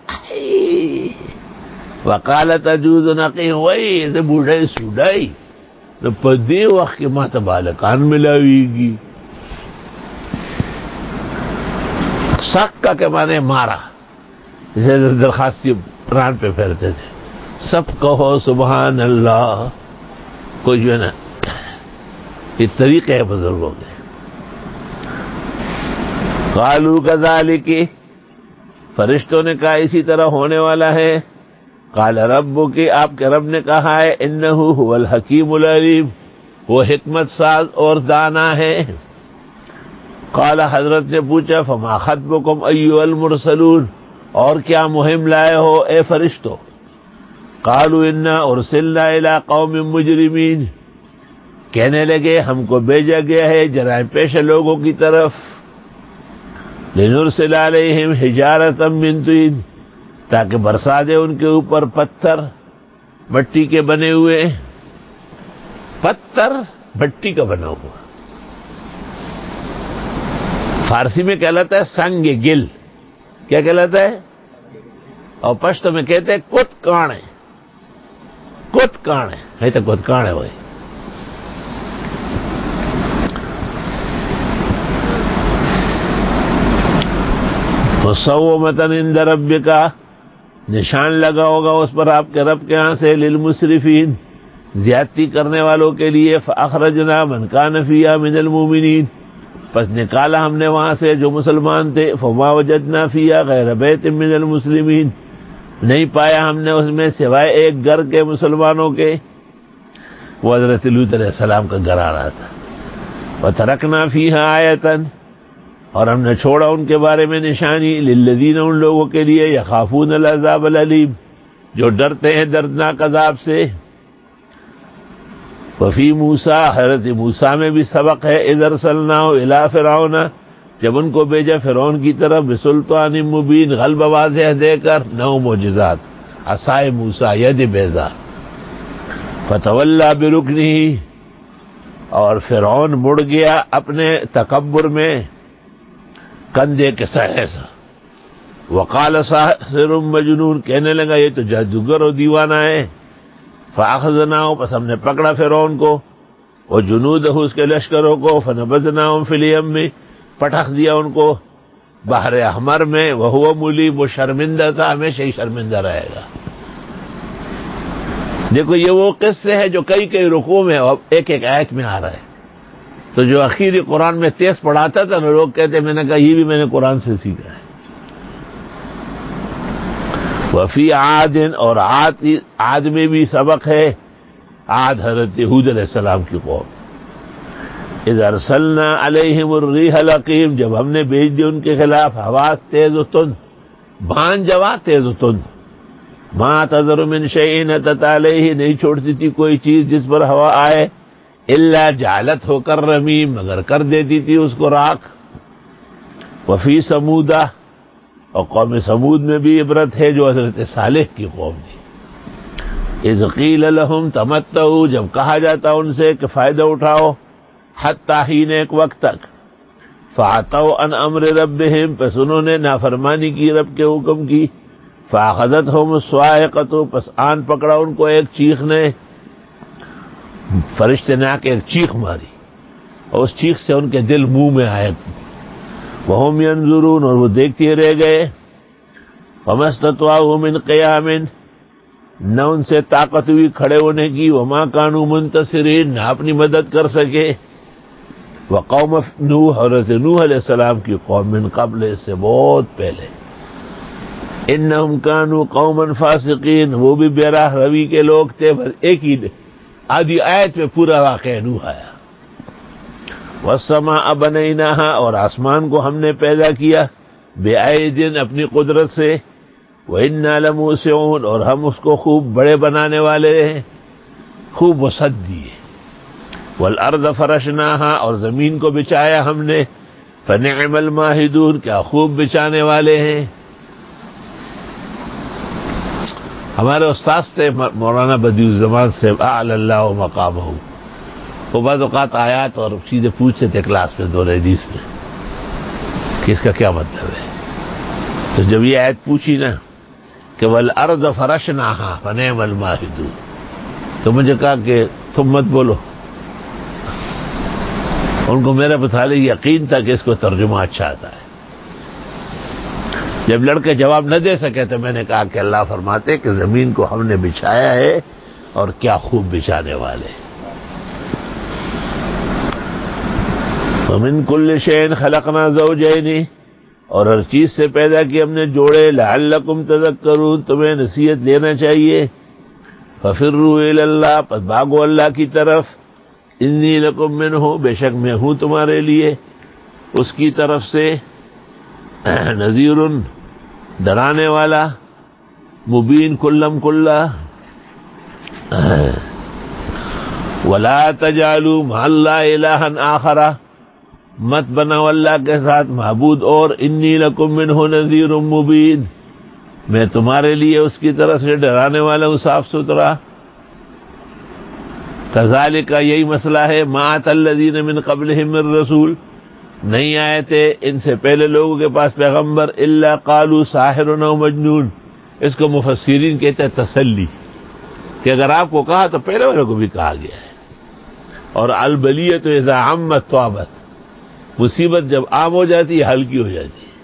وقالت عجوز عقیم، وہی بوڑھے سوڈائی تو پدے وقت کے ماں بالکان ملاوی گی۔ سکا کے مانے مارا، جیسے درخواستی پران پہ پھیرتے تھے، سب کہو سبحان اللہ، کوئی جو ہے نا، یہ طریقے ہے بزرگوں کے۔ قالوا کذالک، فرشتوں نے کہا اسی طرح ہونے والا ہے۔ قال ربک، آپ کے رب نے کہا ہے، انہ هو الحکیم العلیم، وہ حکمت ساز اور دانا ہے۔ قال، حضرت نے پوچھا، فما خطبکم ایھا المرسلون، اور کیا مہم لائے ہو اے فرشتوں؟ قالوا انا ارسلنا الی قوم مجرمین، کہنے لگے ہم کو بھیجا گیا ہے جرائم پیشہ لوگوں کی طرف، لنرسل علیہم حجارۃ من طین، تاکہ برسا دے ان کے اوپر پتھر مٹی کے بنے ہوئے، پتھر مٹی کا بنا ہوا، فارسی میں کہلاتا ہے سنگ گل، کیا کہلاتا ہے؟ اور پشتو میں کہتے ہیں کت کانے، کت کانے ہے تو کت کانے ہوئے۔ مصومۃ عند ربک، نشان لگا ہوگا اس پر آپ کے رب کے ہاں سے، للمسرفین، زیادتی کرنے والوں کے لیے، فاخرجنا من کان فیہا من المؤمنین، پس نکالا ہم نے وہاں سے جو مسلمان تھے، فما وجدنا فیہا غیر بیت من المسلمین، نہیں پایا ہم نے اس میں سوائے ایک گھر کے مسلمانوں کے، وہ حضرت لوط علیہ السلام کا گھر آ رہا تھا۔ وترکنا فیہا آیۃ، اور ہم نے چھوڑا ان کے بارے میں نشانی، للذین، ان لوگوں کے لیے، یخافون العذاب العلیم، جو ڈرتے ہیں دردناک عذاب سے۔ وفی موسیٰ، حضرت موسیٰ میں بھی سبق ہے، اذ ارسلناہ الی فرعون، جب ان کو بھیجا فرعون کی طرف، بسلطان مبین، غلبہ واضح دے کر، 9 معجزات، عصائے موسیٰ، ید بیضاء، فتولی برکنہ، اور فرعون مڑ گیا اپنے تکبر میں، کندھے کے سہے سے، وقال ساحر مجنون، کہنے لگا یہ تو جادوگر اور دیوانہ ہے۔ فاخذناہ، پس ہم نے پکڑا فرعون کو، وجنودہ، اس کے لشکروں کو، فنبذناہم فی الیم، پٹخ دیا ان کو بحر احمر میں، وہو ملیم، وہ شرمندہ تھا، ہمیشہ ہی شرمندہ رہے گا۔ دیکھو یہ وہ قصے ہیں جو کئی کئی رکوع میں اور ایک ایک آیت میں آ رہے ہیں، تو جو اخیری قرآن میں تیز پڑھاتا تھا نا، لوگ کہتے میں نے کہا یہ بھی میں نے قرآن سے سیکھا ہے۔ وفی عاد، اور عاد میں بھی سبق ہے، عاد حضرت ہود علیہ السلام کی قوم، اذ ارسلنا علیہم الریح العقیم، جب ہم نے بھیج دی ان کے خلاف ہوا تیز و تند، بان جوا تیز و تند، ما تذر من شیء اتت علیہ، نہیں چھوڑتی تھی کوئی چیز جس پر ہوا آئے، الا جعلت ہو کر رمیم، مگر کر دیتی تھی اس کو راکھ۔ وفی سمودہ، اور قوم سمود میں بھی عبرت ہے جو حضرت صالح کی قوم تھی، اذ قیل لہم تمتعوا، جب کہا جاتا ان سے کہ فائدہ اٹھاؤ، حتی حین، ایک وقت تک، فعتوا عن امر ربہم، پس انہوں نے نافرمانی کی رب کے حکم کی، فاخذتہم الصاعقۃ، پس آن پکڑا ان کو ایک چیخ نے، فرشتے نے آ کے ایک چیخ ماری، اور اس چیخ سے ان کے دل منہ میں آئے، وہم ینظرون، اور وہ دیکھتے رہ گئے، وما استطاعوا من قیام، نہ ان سے طاقت ہوئی کھڑے ہونے کی، وما کانوا منتصرین، نہ اپنی مدد کر سکے۔ وقوم نوح، حضرت نوح علیہ السلام کی قوم، من قبل، اس سے بہت پہلے، انہم کانوا قوما فاسقین، وہ بھی بے راہ روی کے لوگ تھے۔ بس ایک ہی آدھی آیت میں پورا واقعہ نوح آیا۔ والسماء بنیناہا، اور آسمان کو ہم نے پیدا کیا بِأَیْدٍ اپنی قدرت سے، وَإِنَّا لَمُوسِعُونَ اور ہم اس کو خوب بڑے بنانے والے ہیں، خوب وسعت دیے. وَالْأَرْضَ فَرَشْنَاهَا اور زمین کو بچایا ہم نے، فَنِعْمَ الْمَاهِدُونَ کیا خوب بچانے والے ہیں. ہمارے استاد تھے مولانا بدیع الزمان سے اعلی اللہ مقامہ، وہ بعض اوقات آیات اور چیزیں پوچھتے تھے کلاس میں دور حدیث میں کہ اس کا کیا مطلب ہے. تو جب یہ آیت پوچھی نا کہ وَالْأَرْضَ فَرَشْنَاهَا فَنِعْمَ الْمَاهِدُونَ تو مجھے کہا کہ تم مت بولو. ان کو میرے مطالعے یقین تھا کہ اس کو ترجمہ اچھا آتا ہے. جب لڑکے جواب نہ دے سکے تو میں نے کہا کہ اللہ فرماتے کہ زمین کو ہم نے بچھایا ہے اور کیا خوب بچھانے والے. وَمِن كُلِّ شَيْءٍ خَلَقْنَا زَوْجَيْنِ اور ہر چیز سے پیدا کی ہم نے جوڑے، لَعَلَّكُمْ تَذَكَّرُونَ تمہیں نصیحت لینا چاہیے. فَفِرُّوا إِلَى اللَّهِ پس بھاگو اللہ کی طرف، إِنِّي لَكُمْ مِنْهُ بے شک میں ہوں تمہارے لیے اس کی طرف سے، نذیر ڈرانے والا، مبین کلم کلا. وَلَا تَجْعَلُوا مَعَ اللَّهِ إِلَٰهًا آخَرَ مت بناؤ اللہ کے ساتھ معبود اور، انی لکم منہ نذیر مبین میں تمہارے لیے اس کی طرف سے ڈرانے والا ہوں صاف ستھرا. کذالک یہی مسئلہ ہے، ما اتى الذین من قبلہم من رسول نہیں آئے تھے ان سے پہلے لوگوں کے پاس پیغمبر، الا قالوا ساحر او مجنون. اس کو مفسرین کہتے ہیں تسلی کہ اگر آپ کو کہا تو پہلے والوں کو بھی کہا گیا ہے. اور البلیۃ اذا عمت طابت، مصیبت جب عام ہو جاتی ہے ہلکی ہو جاتی ہے.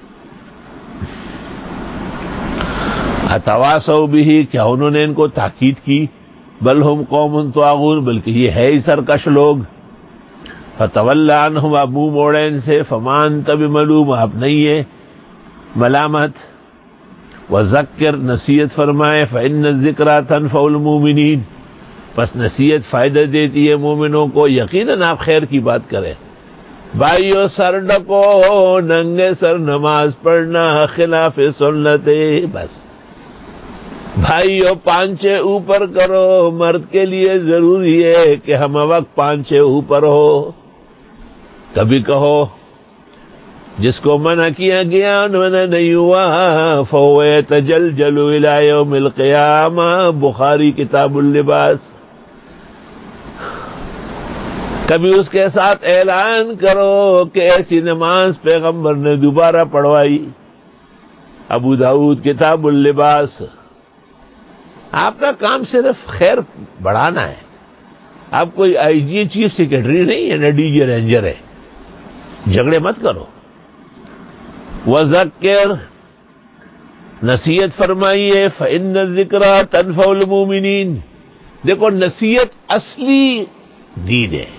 اتواصوا بہ کیا انہوں نے ان کو تاکید کی، بل ہم قوم طاغون بلکہ یہ ہے ہی سرکش لوگ. فتول عنہم اب منہ موڑے ان سے، فما انت بملوم آپ نہیں ہے ملامت. وذکر نصیحت فرمائے، فإن الذکریٰ تنفع المؤمنین پس نصیحت فائدہ دیتی ہے مومنوں کو، یقیناً آپ خیر کی بات کریں. بھائیو سر ڈکو ننگے سر نماز پڑھنا خلاف سنت، بس بھائیو پانچے اوپر کرو، مرد کے لیے ضروری ہے کہ ہم وقت پانچے اوپر ہو. کبھی کہو جس کو منع کیا گیا منع نہیں ہوا، فهو يتجلجل الى يوم القیامہ، بخاری کتاب اللباس. کبھی اس کے ساتھ اعلان کرو کہ ایسی نماز پیغمبر نے دوبارہ پڑھوائی، ابو داؤد کتاب اللباس. آپ کا کام صرف خیر بڑھانا ہے، آپ کوئی آئی جی چیف سیکرٹری نہیں ہے نہ ڈی جی رینجر ہے. جھگڑے مت کرو. وذکر نصیحت فرمائیے، فإن الذکریٰ تنفع المؤمنین. دیکھو نصیحت اصلی دین ہے،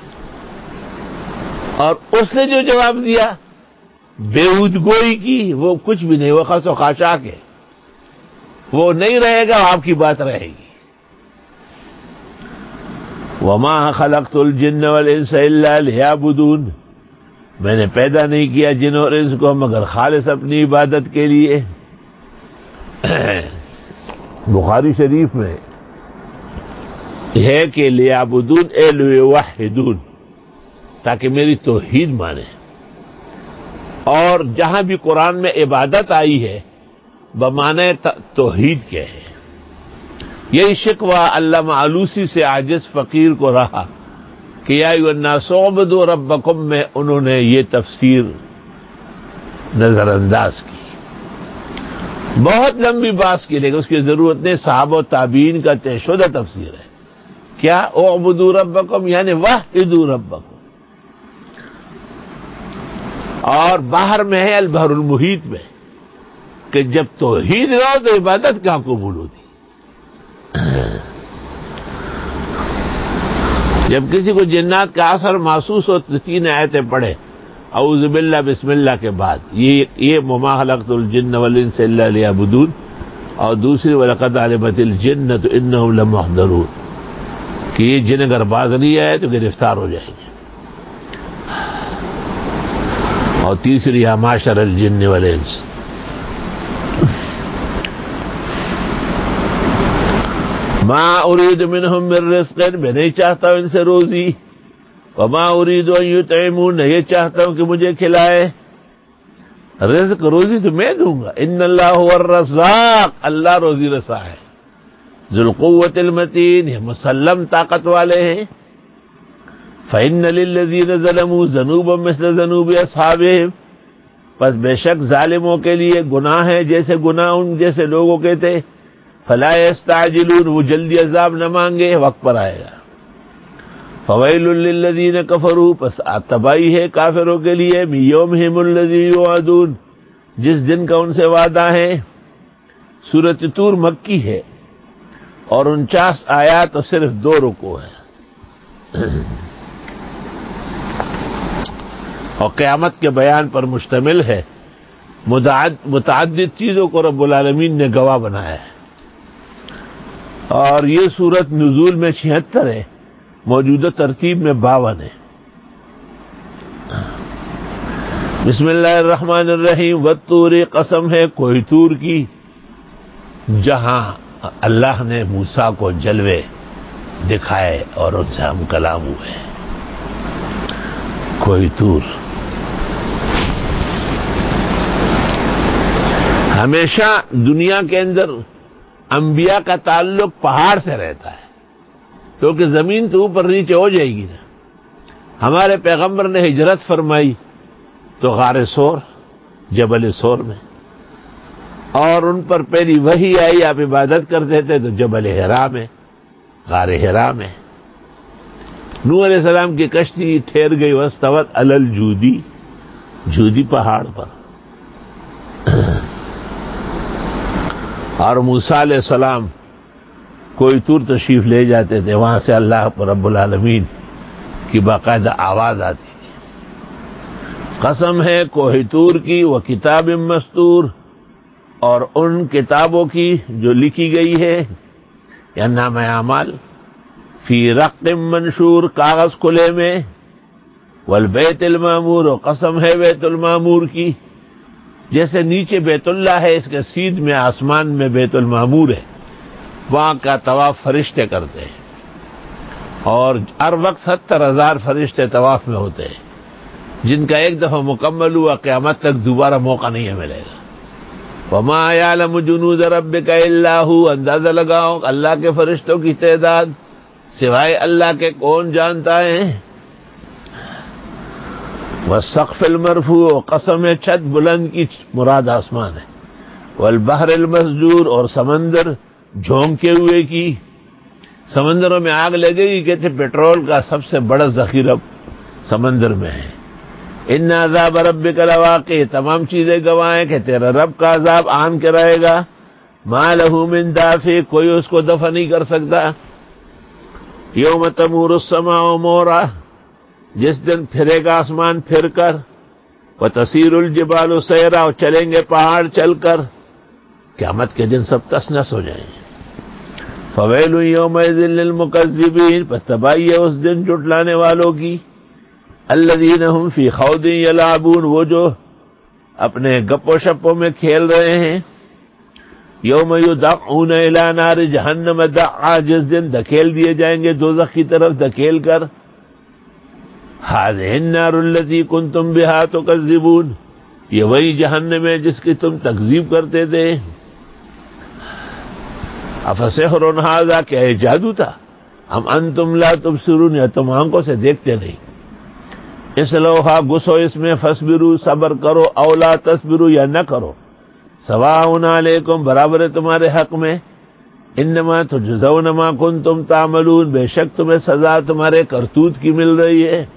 اور اس نے جو جواب دیا بیہود گوئی کی وہ کچھ بھی نہیں، وہ خس و خاشاک ہے، وہ نہیں رہے گا، آپ کی بات رہے گی. وما خلقت الجن والانس الا لیعبدون میں نے پیدا نہیں کیا جن اور انس کو مگر خالص اپنی عبادت کے لیے. بخاری شریف میں ہے کہ لیعبدون اے لیوحدون تاکہ میری توحید مانے. اور جہاں بھی قرآن میں عبادت آئی ہے بمعنی توحید کے ہے. یہی شکوہ علامہ آلوسی سے عاجز فقیر کو رہا کہ یا ایھا الناس اعبدوا ربکم میں انہوں نے یہ تفسیر نظر انداز کی. بہت لمبی بات کی لیکن اس کی ضرورت نہیں، صحابہ و تابعین کا طے شدہ تفسیر ہے. کیا اعبدوا ربکم یعنی وحدوا ربکم. اور باہر میں ہے البحر المحیط میں کہ جب توحید نہ ہو تو عبادت کہاں قبول ہوتی. جب کسی کو جنات کا اثر محسوس ہو تو 3 آیتیں پڑھے اعوذ باللہ بسم اللہ کے بعد، یہ وما خلقت الجن والانس الا لیعبدون، اور دوسری وَلَقَدْ عَلِمَتِ الْجِنَّةُ إِنَّهُمْ لَمُحْضَرُونَ کہ یہ جن اگر باز نہیں آئے تو گرفتار ہو جائیں گے. اور تیسری یا معاشر الجن والانس. ما اريد منهم من رزق، میں نہیں چاہتا ہوں ان سے روزی. وما اريد ان يطعمون، نہیں چاہتا ہوں کہ مجھے کھلائے. رزق روزی تو میں دوں گا. ان اللہ هو الرزاق، اللہ روزی رسا ہے. ذو القوت المتین، یہ مسلم طاقت والے ہیں. فإن للذین ظلموا ذنوبا مثل ذنوب اصحابهم، پس بے شک ظالموں کے لیے گناہ ہے جیسے گناہ ان جیسے لوگوں کے تھے. فلا یستعجلون، وہ جلدی عذاب نہ مانگے، وقت پر آئے گا. فویل للذین کفروا، پس تباہی ہے کافروں کے لیے. من یومہم الذی یوعدون، جس دن کا ان سے وعدہ ہے. سورۃ طور مکی ہے اور 49 آیات اور صرف 2 رکوع ہیں، اور قیامت کے بیان پر مشتمل ہے. متعدد چیزوں کو رب العالمین نے گواہ بنایا ہے. اور یہ سورت نزول میں 76 ہے، موجودہ ترتیب میں 52 ہے. بسم اللہ الرحمن الرحیم. والطور، قسم ہے کوہ طور کی، جہاں اللہ نے موسیٰ کو جلوے دکھائے اور ان سے ہم کلام ہوئے. کوہ طور ہمیشہ دنیا کے اندر انبیاء کا تعلق پہاڑ سے رہتا ہے، کیونکہ زمین تو اوپر نیچے ہو جائے گی نا. ہمارے پیغمبر نے ہجرت فرمائی تو غار سور، جبل سور میں، اور ان پر پہلی وحی آئی، آپ عبادت کرتے تھے تو جبل حرا میں، غار حرا میں. نوح علیہ السلام کی کشتی ٹھہر گئی واستوت علی الجودی، جودی پہاڑ پر. اور موسیٰ علیہ السلام کوہ طور تشریف لے جاتے تھے، وہاں سے اللہ رب العالمین کی باقاعدہ آواز آتی تھی. قسم ہے کوہ طور کی، وہ کتاب مستور، اور ان کتابوں کی جو لکھی گئی ہے یا نامہ اعمال، فی رق منشور، کاغذ کھلے میں. والبیت المعمور، اور قسم ہے بیت المعمور کی. جیسے نیچے بیت اللہ ہے، اس کے سیدھ میں آسمان میں بیت المعمور ہے، وہاں کا طواف فرشتے کرتے ہیں، اور ہر وقت 70,000 فرشتے طواف میں ہوتے ہیں، جن کا ایک دفعہ مکمل ہوا قیامت تک دوبارہ موقع نہیں ملے گا. وما یعلم جنود ربک الا ھو، اندازہ لگاؤ اللہ کے فرشتوں کی تعداد سوائے اللہ کے کون جانتا ہے. والسقف المرفوع، قسم ہے چھت بلند کی، مراد آسمان ہے. والبحر المسجور، اور سمندر جھونکے ہوئے کی. سمندروں میں آگ لگے گی، کہتے پیٹرول کا سب سے بڑا ذخیرہ سمندر میں ہے. ان عذاب ربک لواقع، تمام چیزیں گواہ ہیں کہ تیرا رب کا عذاب آن کے رہے گا. ما لہ من دافع، کوئی اس کو دفع نہیں کر سکتا. یوم تمور السماء مورا، جس دن پھرے گا آسمان پھر کر. وتسیر الجبال سیرا، اور چلیں گے پہاڑ چل کر. قیامت کے دن سب تس نس ہو جائیں گے. فویل یومئذ للمکذبین، پس تباہی ہے اس دن جھٹلانے والوں کی. الذین هم فی خوض یلعبون، وہ جو اپنے گپوں شپوں میں کھیل رہے ہیں. یوم یدعون الی نار جہنم دعا، جس دن دھکیل دیے جائیں گے دوزخ کی طرف دھکیل کر. ھذہ النار التی کنتم بہا تکذبون، یہ وہی جہنم ہے جس کی تم تکذیب کرتے تھے. افسحر ھذا، کیا یہ جادو تھا؟ ام انتم لا تبصرون، یا تم آنکھوں سے دیکھتے نہیں. اسلوھا، گھسو اس میں. فاصبروا، صبر کرو. او لا تصبروا، یا نہ کرو. سواء علیکم، برابر ہے تمہارے حق میں. انما تجزون ما کنتم تعملون، بے شک تمہیں سزا تمہارے کرتوت کی مل رہی ہے.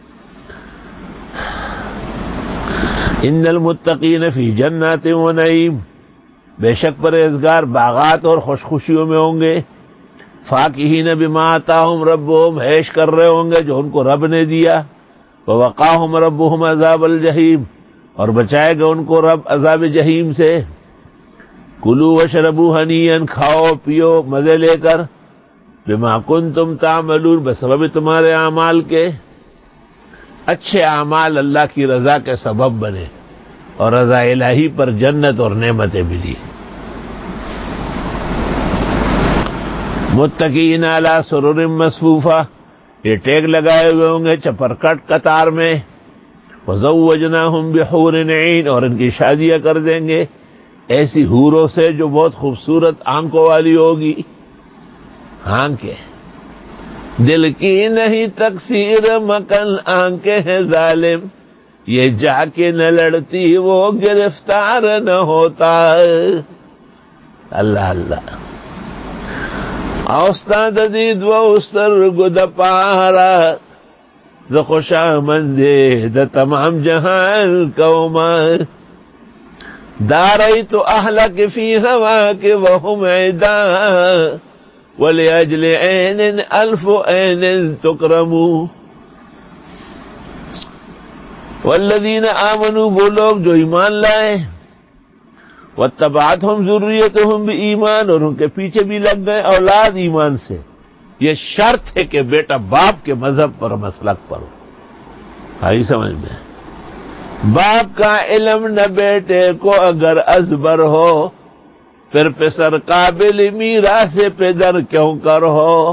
ان المتقین فی جنات و نعیم، بے شک پرہیزگار باغات اور خوش خوشیوں میں ہوں گے. فاکہین بما آتاہم ربہم، عیش کر رہے ہوں گے جو ان کو رب نے دیا. ووقاہم ربہم عذاب الجحیم، اور بچائے گا ان کو رب عذاب جہیم سے. کلوا واشربوا ہنیئا، کھاؤ پیو مزے لے کر. بما کنتم تعملون، بسبب تمہارے اعمال کے. اچھے اعمال اللہ کی رضا کے سبب بنے اور رضا الہی پر جنت اور نعمتیں ملی. متکئین علی سرر مصفوفہ، یہ ٹیک لگائے ہوئے ہوں گے چپرکٹ قطار میں. وزوجناہم بحور عین، اور ان کی شادیاں کر دیں گے ایسی حوروں سے جو بہت خوبصورت آنکھوں والی ہوگی. آنکھیں دل کی نہیں تقصیر مکن آنکھیں ہیں ظالم، یہ جا کے نہ لڑتی وہ گرفتار نہ ہوتا. اللہ اللہ. اوستاد دید و استر گد پارا ز خوشا مندے د تمام جہان قوما دارئی تو اہلک فی ہوا کے وہم عدا وَلِأَجْلِ عَيْنٍ أَلْفُ عَيْنٍ تُكْرَمُ. والذین آمنوا، وہ لوگ جو ایمان لائے، واتبعتہم ذریتہم بایمان، اور ان کے پیچھے بھی لگ گئے اولاد ایمان سے. یہ شرط ہے کہ بیٹا باپ کے مذہب پر مسلک پر ہو. آئی سمجھ میں؟ باپ کا علم نہ بیٹے کو اگر ازبر ہو، پھر پسر قابل میراث سے پدر کیوں کر ہو.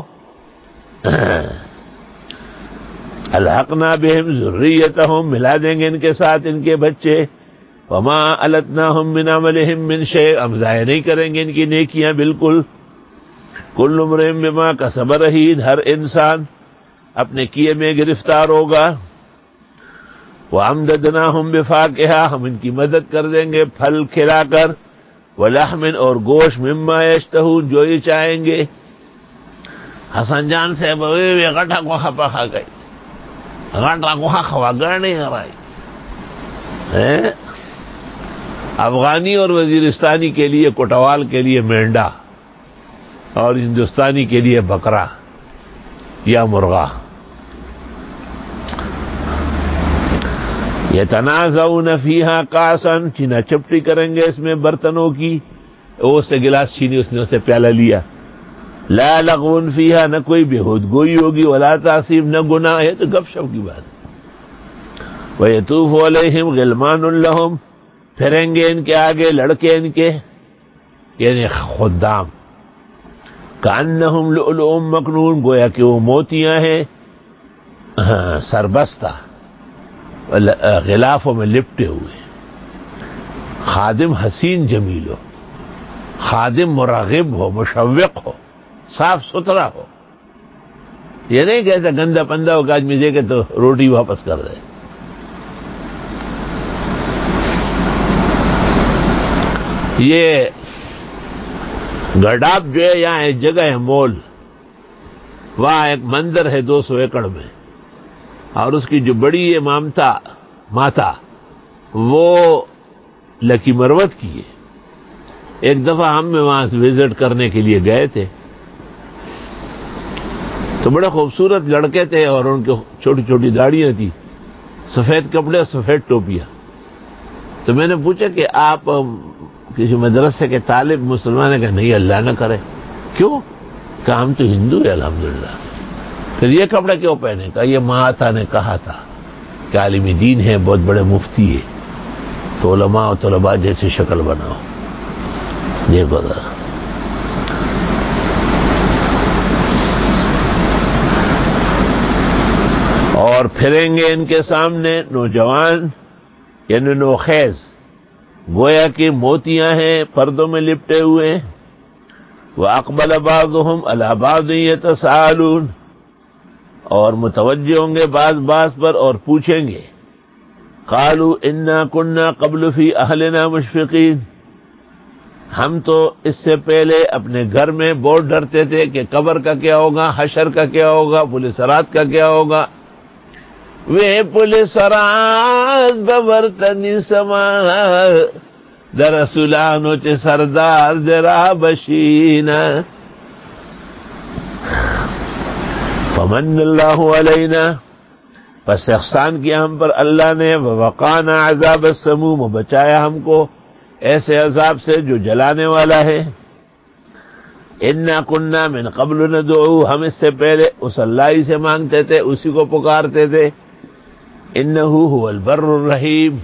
الحقنا بہم ذریتہم، ملا دیں گے ان کے ساتھ ان کے بچے. وما التناہم من عملہم من شیء، ہم ضائع نہیں کریں گے ان کی نیکیاں بالکل. کل امرئ بما کسب رہین، ہر انسان اپنے کیے میں گرفتار ہوگا. وامددناہم بفاکہہ، ہم ان کی مدد کر دیں گے پھل کھلا کر. ولحم، اور گوشت، مما یشتہون، جو یہ چاہیں گے. حسن جان سے غٹا کو خپا کھا گئی، غٹا کو خوا گڑنے رائی. افغانی اور وزیرستانی کے لیے کوٹوال کے لیے مینڈا، اور ہندوستانی کے لیے بکرا یا مرغا. یتنازعون فیہا کاسا، چینا چپٹی کریں گے اس میں برتنوں کی. وہ اس سے گلاس چھینی، اس نے اس سے پیالہ لیا. لا لغو فیہا، نہ کوئی بےہود گوئی ہوگی. ولا تعصیم، نہ گناہ ہے، تو گپ شپ کی بات. ویطوف علیہم غلمان لہم، پھریں گے ان کے آگے لڑکے ان کے، یعنی خدام. کأنہم لؤلؤ مکنون، گویا کہ وہ موتیاں ہیں سربستہ، غلافوں میں لپٹے ہوئے. خادم حسین جمیل ہو، خادم مراغب ہو، مشوق ہو، صاف ستھرا ہو. یہ نہیں کہتا گندا پندہ ہو کہ آدمی دے کے تو روٹی واپس کر دے. یہ گڈاب جو ہے، یہاں ایک جگہ ہے مول، وہاں ایک مندر ہے 200 ایکڑ میں، اور اس کی جو بڑی امامتا ماتا وہ لکی مروت کی ہے. ایک دفعہ ہم وہاں وزٹ کرنے کے لیے گئے تھے، تو بڑے خوبصورت لڑکے تھے اور ان کی چھوٹی چھوٹی داڑیاں تھی، سفید کپڑے اور سفید ٹوپیاں. تو میں نے پوچھا کہ آپ کسی مدرسے کے طالب مسلمان ہیں؟ کہ نہیں، اللہ نہ کرے. کیوں؟ کہ ہم تو ہندو ہیں الحمدللہ. پھر یہ کپڑے کیوں پہنے؟ کہ یہ ماتا نے کہا تھا کہ عالم دین ہے، بہت بڑے مفتی ہے، تو علماء و طلباء جیسی شکل بناؤ. یہ گزرا. اور پھریں گے ان کے سامنے نوجوان، یعنی نوخیز، گویا کہ موتیاں ہیں پردوں میں لپٹے ہوئے. وَأَقْبَلَ بَعْضُهُمْ عَلَى بَعْضٍ يَتَسَاءَلُونَ، اور متوجہ ہوں گے بعض پر اور پوچھیں گے. قَالُوا إِنَّا كُنَّا قَبْلُ فِي أَهْلِنَا مُشْفِقِينَ، ہم تو اس سے پہلے اپنے گھر میں بہت ڈرتے تھے کہ قبر کا کیا ہوگا، حشر کا کیا ہوگا، پولیس رات کا کیا ہوگا. وے پولیس رات ببرتنی سما در رسولانو چے سردار درا بشینا. فمن اللہ علینا، پس احسان کیا ہم پر اللہ نے. ووقانا عذاب السموم، بچایا ہم کو ایسے عذاب سے جو جلانے والا ہے. انا کننا من قبل ندعو، ہم اس سے پہلے اس اللہ ہی سے مانگتے تھے، اسی کو پکارتے تھے. انہو هو البر الرحیم.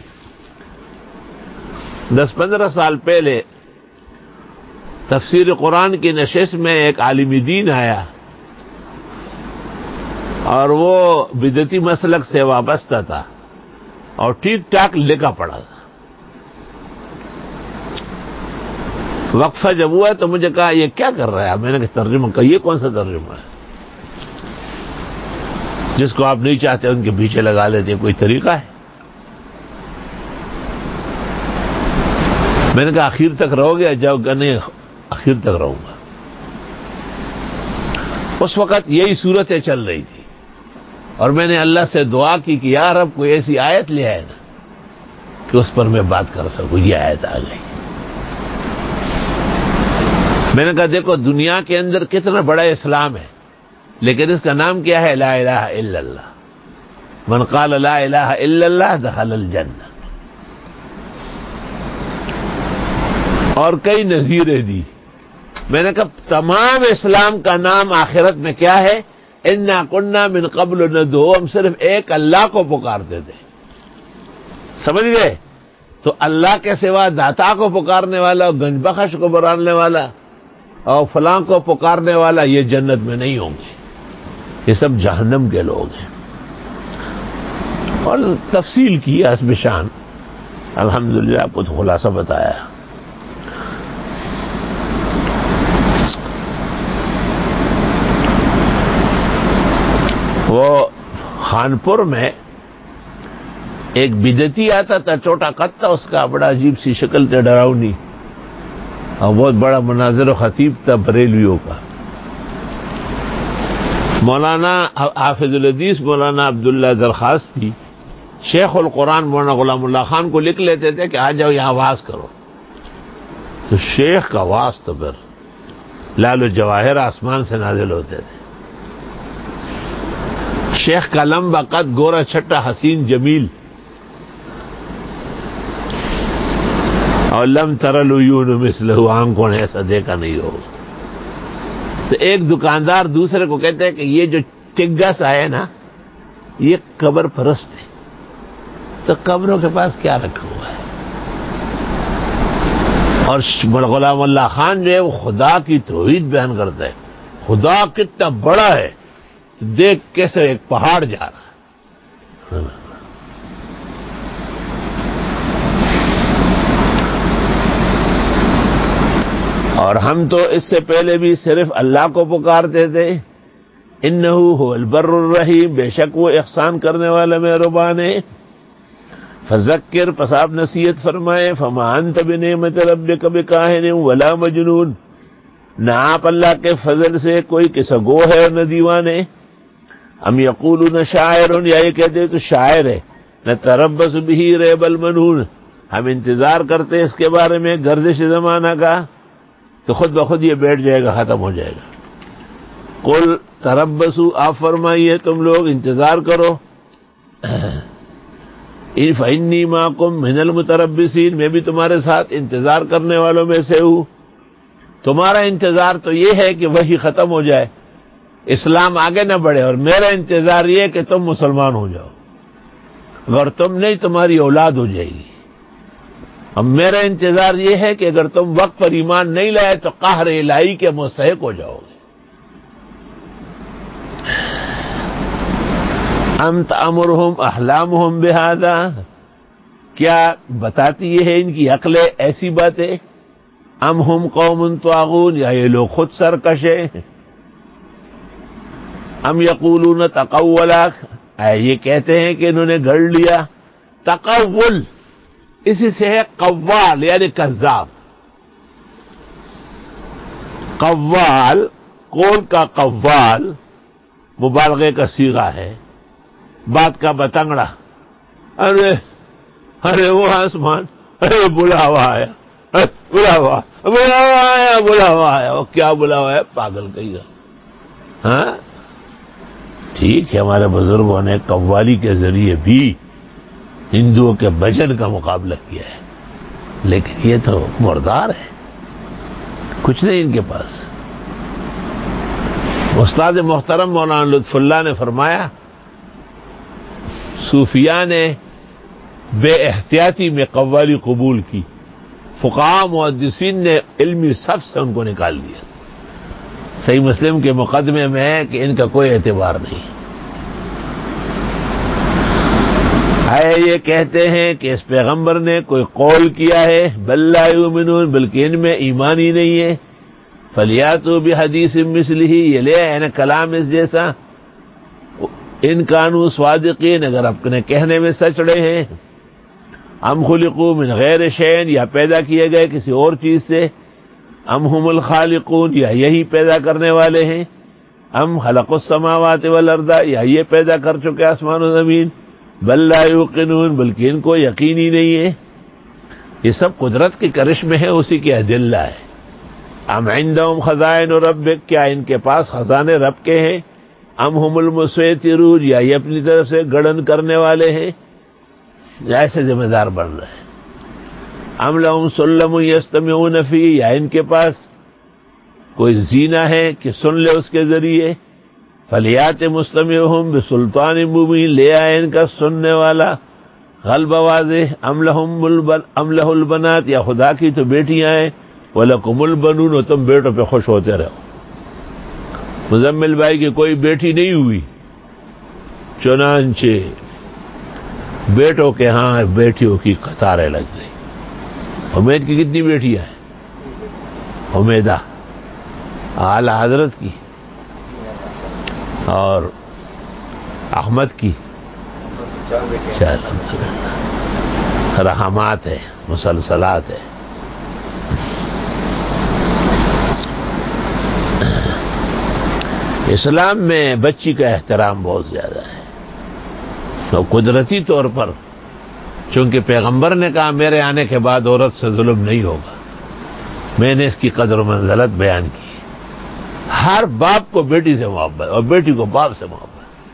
10-15 سال پہلے تفسیر قرآن کی نشست میں ایک عالم دین آیا اور وہ بدعتی مسلک سے وابستہ تھا اور ٹھیک ٹھاک لکھا پڑا تھا. وقفہ جب ہوا تو مجھے کہا یہ کیا کر رہا ہے؟ میں نے کہا ترجمہ کا. یہ کون سا ترجمہ ہے؟ جس کو آپ نہیں چاہتے ان کے پیچھے لگا لیتے، کوئی طریقہ ہے؟ میں نے کہا آخر تک رہو گے؟ جاؤ کہ نہیں آخر تک رہوں گا. اس وقت یہی صورتیں چل رہی تھی اور میں نے اللہ سے دعا کی کہ یا رب کوئی ایسی آیت لے آئے نا کہ اس پر میں بات کر سکوں. یہ آیت آ گئی. میں نے کہا دیکھو دنیا کے اندر کتنا بڑا اسلام ہے، لیکن اس کا نام کیا ہے؟ لا الہ الا اللہ. من قال لا الہ الا اللہ دخل الجنہ. اور کئی نظیریں دی. میں نے کہا تمام اسلام کا نام آخرت میں کیا ہے؟ انا کنا من قبل ندعو. ہم صرف ایک اللہ کو پکارتے تھے. سمجھ گئے؟ تو اللہ کے سوا داتا کو پکارنے والا، گنج بخش کو برانے والا اور فلاں کو پکارنے والا یہ جنت میں نہیں ہوں گے، یہ سب جہنم کے لوگ ہیں. اور تفصیل کی حسب شان. الحمدللہ آپ کو تو خلاصہ بتایا. وہ خانپور میں ایک بدعتی آتا تھا، چھوٹا قد تھا اس کا، بڑا عجیب سی شکل تھی، ڈراؤنی، اور بہت بڑا مناظر و خطیب تھا بریلویوں کا. مولانا حافظ الحدیث مولانا عبداللہ درخواست تھی. شیخ القرآن مولانا غلام اللہ خان کو لکھ لیتے تھے کہ آ جاؤ یہاں واز کرو. تو شیخ کا واز تو پھر لال و جواہر آسمان سے نازل ہوتے تھے. شیخ کا لمبا قد، گورا چھٹا، حسین جمیل، اور لم تر العیون مثلہ، آنکھوں نے ایسا دیکھا نہیں ہو. تو ایک دکاندار دوسرے کو کہتے ہیں کہ یہ جو ٹگس آئے نا یہ قبر پرست ہے، تو قبروں کے پاس کیا رکھا ہوا ہے؟ اور غلام اللہ خان جو ہے وہ خدا کی توحید بیان کرتا ہے. خدا کتنا بڑا ہے دیکھ کیسے ایک پہاڑ جا رہا ہے. اور ہم تو اس سے پہلے بھی صرف اللہ کو پکارتے تھے. انہو هو البر الرحیم، بے شک وہ احسان کرنے والا مہربان ہے. فذکر، پس آپ نصیحت فرمائے. فما انت بنعمت ربک بکاہن ولا مجنون، نہ آپ اللہ کے فضل سے کوئی قصہ گو ہے اور نہ دیوانے. ام یقولون شاعر، یا یہ کہتے ہیں تو شاعر ہے. نتربص بہ ریب المنون، ہم انتظار کرتے اس کے بارے میں گردش زمانہ کا کہ خود بخود یہ بیٹھ جائے گا، ختم ہو جائے گا. قل تربصوا، آپ فرمائیے تم لوگ انتظار کرو. فإنی معکم من المتربصین، میں بھی تمہارے ساتھ انتظار کرنے والوں میں سے ہوں. تمہارا انتظار تو یہ ہے کہ وہی ختم ہو جائے، اسلام آگے نہ بڑھے، اور میرا انتظار یہ ہے کہ تم مسلمان ہو جاؤ. اگر تم نہیں تمہاری اولاد ہو جائے گی. اب میرا انتظار یہ ہے کہ اگر تم وقت پر ایمان نہیں لائے تو قہر الہی کے مستحق ہو جاؤ گے. ام تأمرہم احلامہم بہذا، کیا بتاتی یہ ہے ان کی عقلیں ایسی باتیں؟ ام ہم قوم طاغون، یا یہ لوگ خود سرکش ہیں. ام یقولون تقولا، یہ کہتے ہیں کہ انہوں نے گھڑ لیا. تقول اسی سے ہے قوال، یعنی کذاب. قوال، قول کا قوال مبالغے کا صیغہ ہے، بات کا بتنگڑا. ارے وہ آسمان، ارے بلاوا آیا، بلاوا آیا، بلاوا آیا. وہ کیا بلاوا ہے؟ پاگل کہی گا. ہاں ٹھیک ہے، ہمارے بزرگوں نے قوالی کے ذریعے بھی ہندوؤں کے بھجن کا مقابلہ کیا ہے، لیکن یہ تو مردار ہے، کچھ نہیں ان کے پاس. استاد محترم مولانا لطف اللہ نے فرمایا صوفیاء نے بے احتیاطی میں قوالی قبول کی، فقہاء محدثین نے علمی صف سے ان کو نکال دیا۔ صحیح مسلم کے مقدمے میں ہے کہ ان کا کوئی اعتبار نہیں۔ یہ کہتے ہیں کہ اس پیغمبر نے کوئی قول کیا ہے، بل لا یؤمنون، بلکہ ان میں ایمان ہی نہیں ہے۔ فلیاتوا بحدیث مثلہ، یہ لے آئے کلام اس جیسا، ان کانوا صادقین، اگر اپنے کہنے میں سچ رہے ہیں۔ ام خلقوا من غیر شیء، یا پیدا کیے گئے کسی اور چیز سے، ام هم الخالقون، یا یہی پیدا کرنے والے ہیں، ام خلقوا السماوات والارض، یا یہ پیدا کر چکے آسمان و زمین، بل لا یوقنون، بلکہ ان کو یقین ہی نہیں ہے۔ یہ سب قدرت کی کرشمے ہے، اسی کے ادلہ ہے۔ ام عندهم خزائن ربک، کیا ان کے پاس خزانے رب کے ہیں، ام هم المسیطرون، یا یہ اپنی طرف سے گڑن کرنے والے ہیں، ایسے ذمہ دار بن رہے ہیں۔ ام لهم سلم یستمعون فیہ، یا ان کے پاس کوئی زینہ ہے کہ سن لے اس کے ذریعے، فلیات مستمعهم بسلطان مبین، لے آئے ان کا سننے والا غلبہ واضح۔ ام لہ البنات، یا خدا کی تو بیٹیاں ہیں، وَلَكُمُ الْبَنُونَ، تم بیٹوں پہ خوش ہوتے رہو۔ مزمل بھائی کی کوئی بیٹی نہیں ہوئی، چنانچہ بیٹوں کے ہاں بیٹیوں کی قطاریں لگ گئی۔ حمید کی کتنی بیٹیاں ہیں؟ حمیدہ اعلی حضرت کی، اور احمد کی 4، رحمات ہے، مسلسلات ہے۔ اسلام میں بچی کا احترام بہت زیادہ ہے، تو قدرتی طور پر چونکہ پیغمبر نے کہا میرے آنے کے بعد عورت سے ظلم نہیں ہوگا، میں نے اس کی قدر و منزلت بیان کی۔ ہر باپ کو بیٹی سے محبت اور بیٹی کو باپ سے محبت۔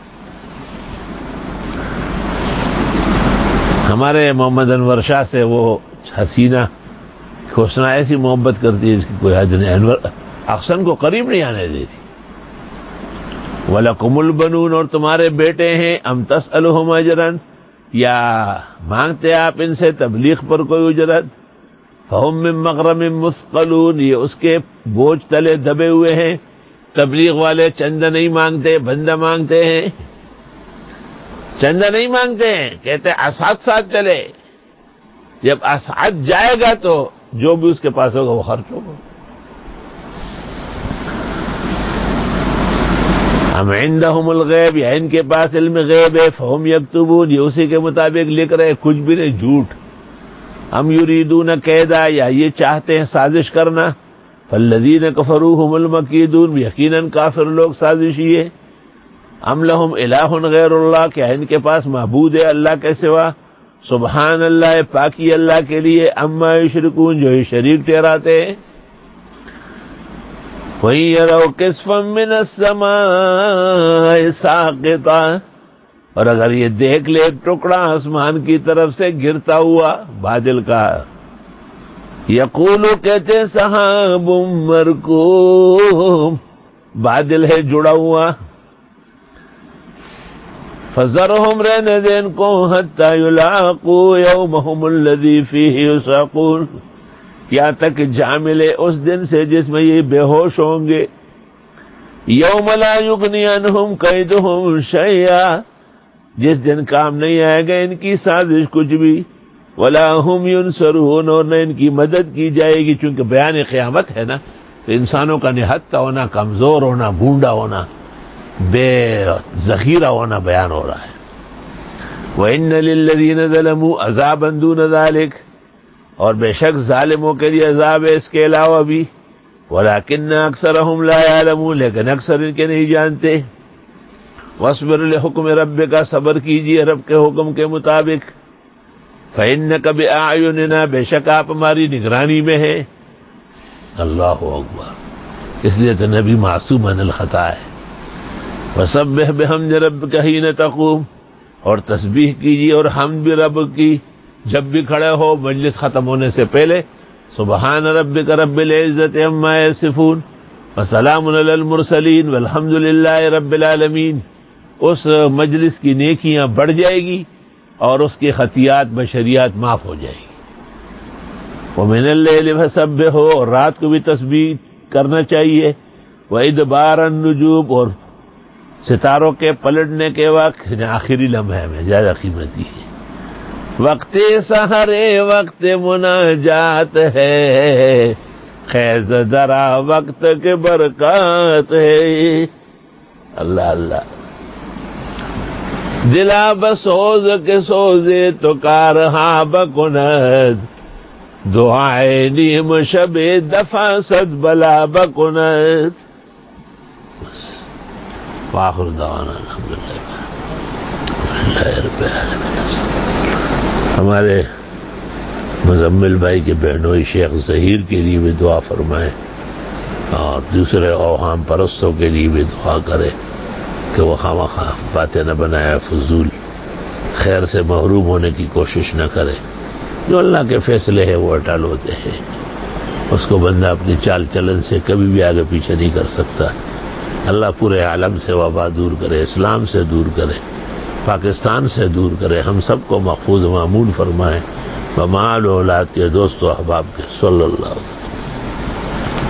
ہمارے محمد انور شاہ سے وہ حسینہ حسنہ ایسی محبت کرتی ہے اس کی کوئی حد نہیں، انور احسن کو قریب نہیں آنے دیتی۔ وَلَكُمُ الْبَنُونَ، اور تمہارے بیٹے ہیں، ام تسألهم اجرا، یا مانگتے آپ ان سے تبلیغ پر کوئی اجرت، فَهُم مِّن مَّغْرَمٍ مُّثْقَلُونَ، یہ اس کے بوجھ تلے دبے ہوئے ہیں۔ تبلیغ والے چندہ نہیں مانگتے، بندہ مانگتے ہیں، چندہ نہیں مانگتے ہیں، کہتے ہیں اسعد ساتھ چلے، جب اسعد جائے گا تو جو بھی اس کے پاس ہوگا وہ خرچ ہوگا۔ ام عندهم الغیب، یا ان کے پاس علم غیب ہے، فہم یکتبون، یہ اسی کے مطابق لکھ رہے، کچھ بھی نہیں، جھوٹ۔ ام یریدون کیدا، یا یہ چاہتے ہیں سازش کرنا، فالذین کفروا هم المکیدون، یقیناً کافر لوگ سازشی ہے۔ ام لہم الہ غیر اللہ، کیا ان کے پاس معبود ہے اللہ کے سوا، سبحان اللہ، پاکی اللہ کے لیے، اما یشرکون، جو یہ شریک ٹھہراتے ہیں۔ وَإِن يَرَوْا كِسْفًا مِّنَ السَّمَاءِ سَاقِطًا، اور اگر یہ دیکھ لے ایک ٹکڑا آسمان کی طرف سے گرتا ہوا بادل کا، یقولو، کہتے ہیں سحاب مرکوم، بادل ہے جڑا ہوا، فذرہم، رہنے دیں ان کو، حتی یلاقوا یومہم الذی فیہ یسعقون، یہاں تک جا ملے اس دن سے جس میں یہ بے ہوش ہوں گے۔ یوم لا یغنی عنہم کیدہم شیئا، جس دن کام نہیں آئے گا ان کی سازش کچھ بھی، ولا ہم ینصرون، اور نہ ان کی مدد کی جائے گی، چونکہ بیان قیامت ہے نا، تو انسانوں کا نہتہ ہونا، کمزور ہونا، گونڈا ہونا، بے ذخیرہ ہونا بیان ہو رہا ہے۔ وَإِنَّ لِلَّذِينَ ظَلَمُوا عَذَابًا دُونَ ذَلِكَ، اور بے شک ظالموں کے لیے عذاب ہے اس کے علاوہ بھی، وَلَكِنَّ أَكْثَرَهُمْ لَا يَعْلَمُونَ، لیکن اکثر ان کے نہیں جانتے۔ وَاصْبِرْ لِحُكْمِ رَبِّكَ، صبر کیجئے رب کے حکم کے مطابق، فَإِنَّكَ بِأَعْيُنِنَا، بے شک آپ ہماری نگرانی میں ہیں۔ اللہ اکبر، اس لیے تو نبی معصوم عن الخطا ہے۔ وَسَبِّحْ بِحَمْدِ رَبِّكَ حِينَ تَقُومُ، اور تسبیح کیجیے اور حمد بھی رب کی جب بھی کھڑے ہو مجلس ختم ہونے سے پہلے، سبحان ربک رب العزت عما یصفون وسلام علی المرسلین والحمد للہ رب العالمین۔ اس مجلس کی نیکیاں بڑھ جائے گی اور اس کی خطیات بشریات معاف ہو جائے گی۔ وَمِنَ اللَّيْلِ فَسَبِّحْهُ، اور رات کو بھی تسبیح کرنا چاہیے، وَإِدْبَارَ النُّجُومِ، اور ستاروں کے پلٹنے کے وقت آخری لمحے میں زیادہ قیمتی ہے۔ وقت سحر وقت مناجات ہے، خیز درا وقت کے برکات ہے۔ اللہ اللہ، دلا بسوز کے سوزے تو کارہاں بکند، دعائے نیم شب دفع صد بلا بکند۔ وآخر دعوانا الحمدللہ رب العالمین۔ ہمارے مزمل بھائی کے بہنوئی شیخ ظہیر کے لیے بھی دعا فرمائیں، اور دوسرے اوہام پرستوں کے لیے بھی دعا کرے کہ وہ خواہ باتیں نہ بنائے، فضول خیر سے محروم ہونے کی کوشش نہ کرے۔ جو اللہ کے فیصلے ہیں وہ اٹل ہوتے ہیں، اس کو بندہ اپنی چال چلن سے کبھی بھی آگے پیچھے نہیں کر سکتا۔ اللہ پورے عالم سے وبا دور کرے، اسلام سے دور کرے، پاکستان سے دور کرے، ہم سب کو محفوظ معمول فرمائے، بمال و اولاد کے دوست و احباب کے صلی اللہ علیہ وسلم۔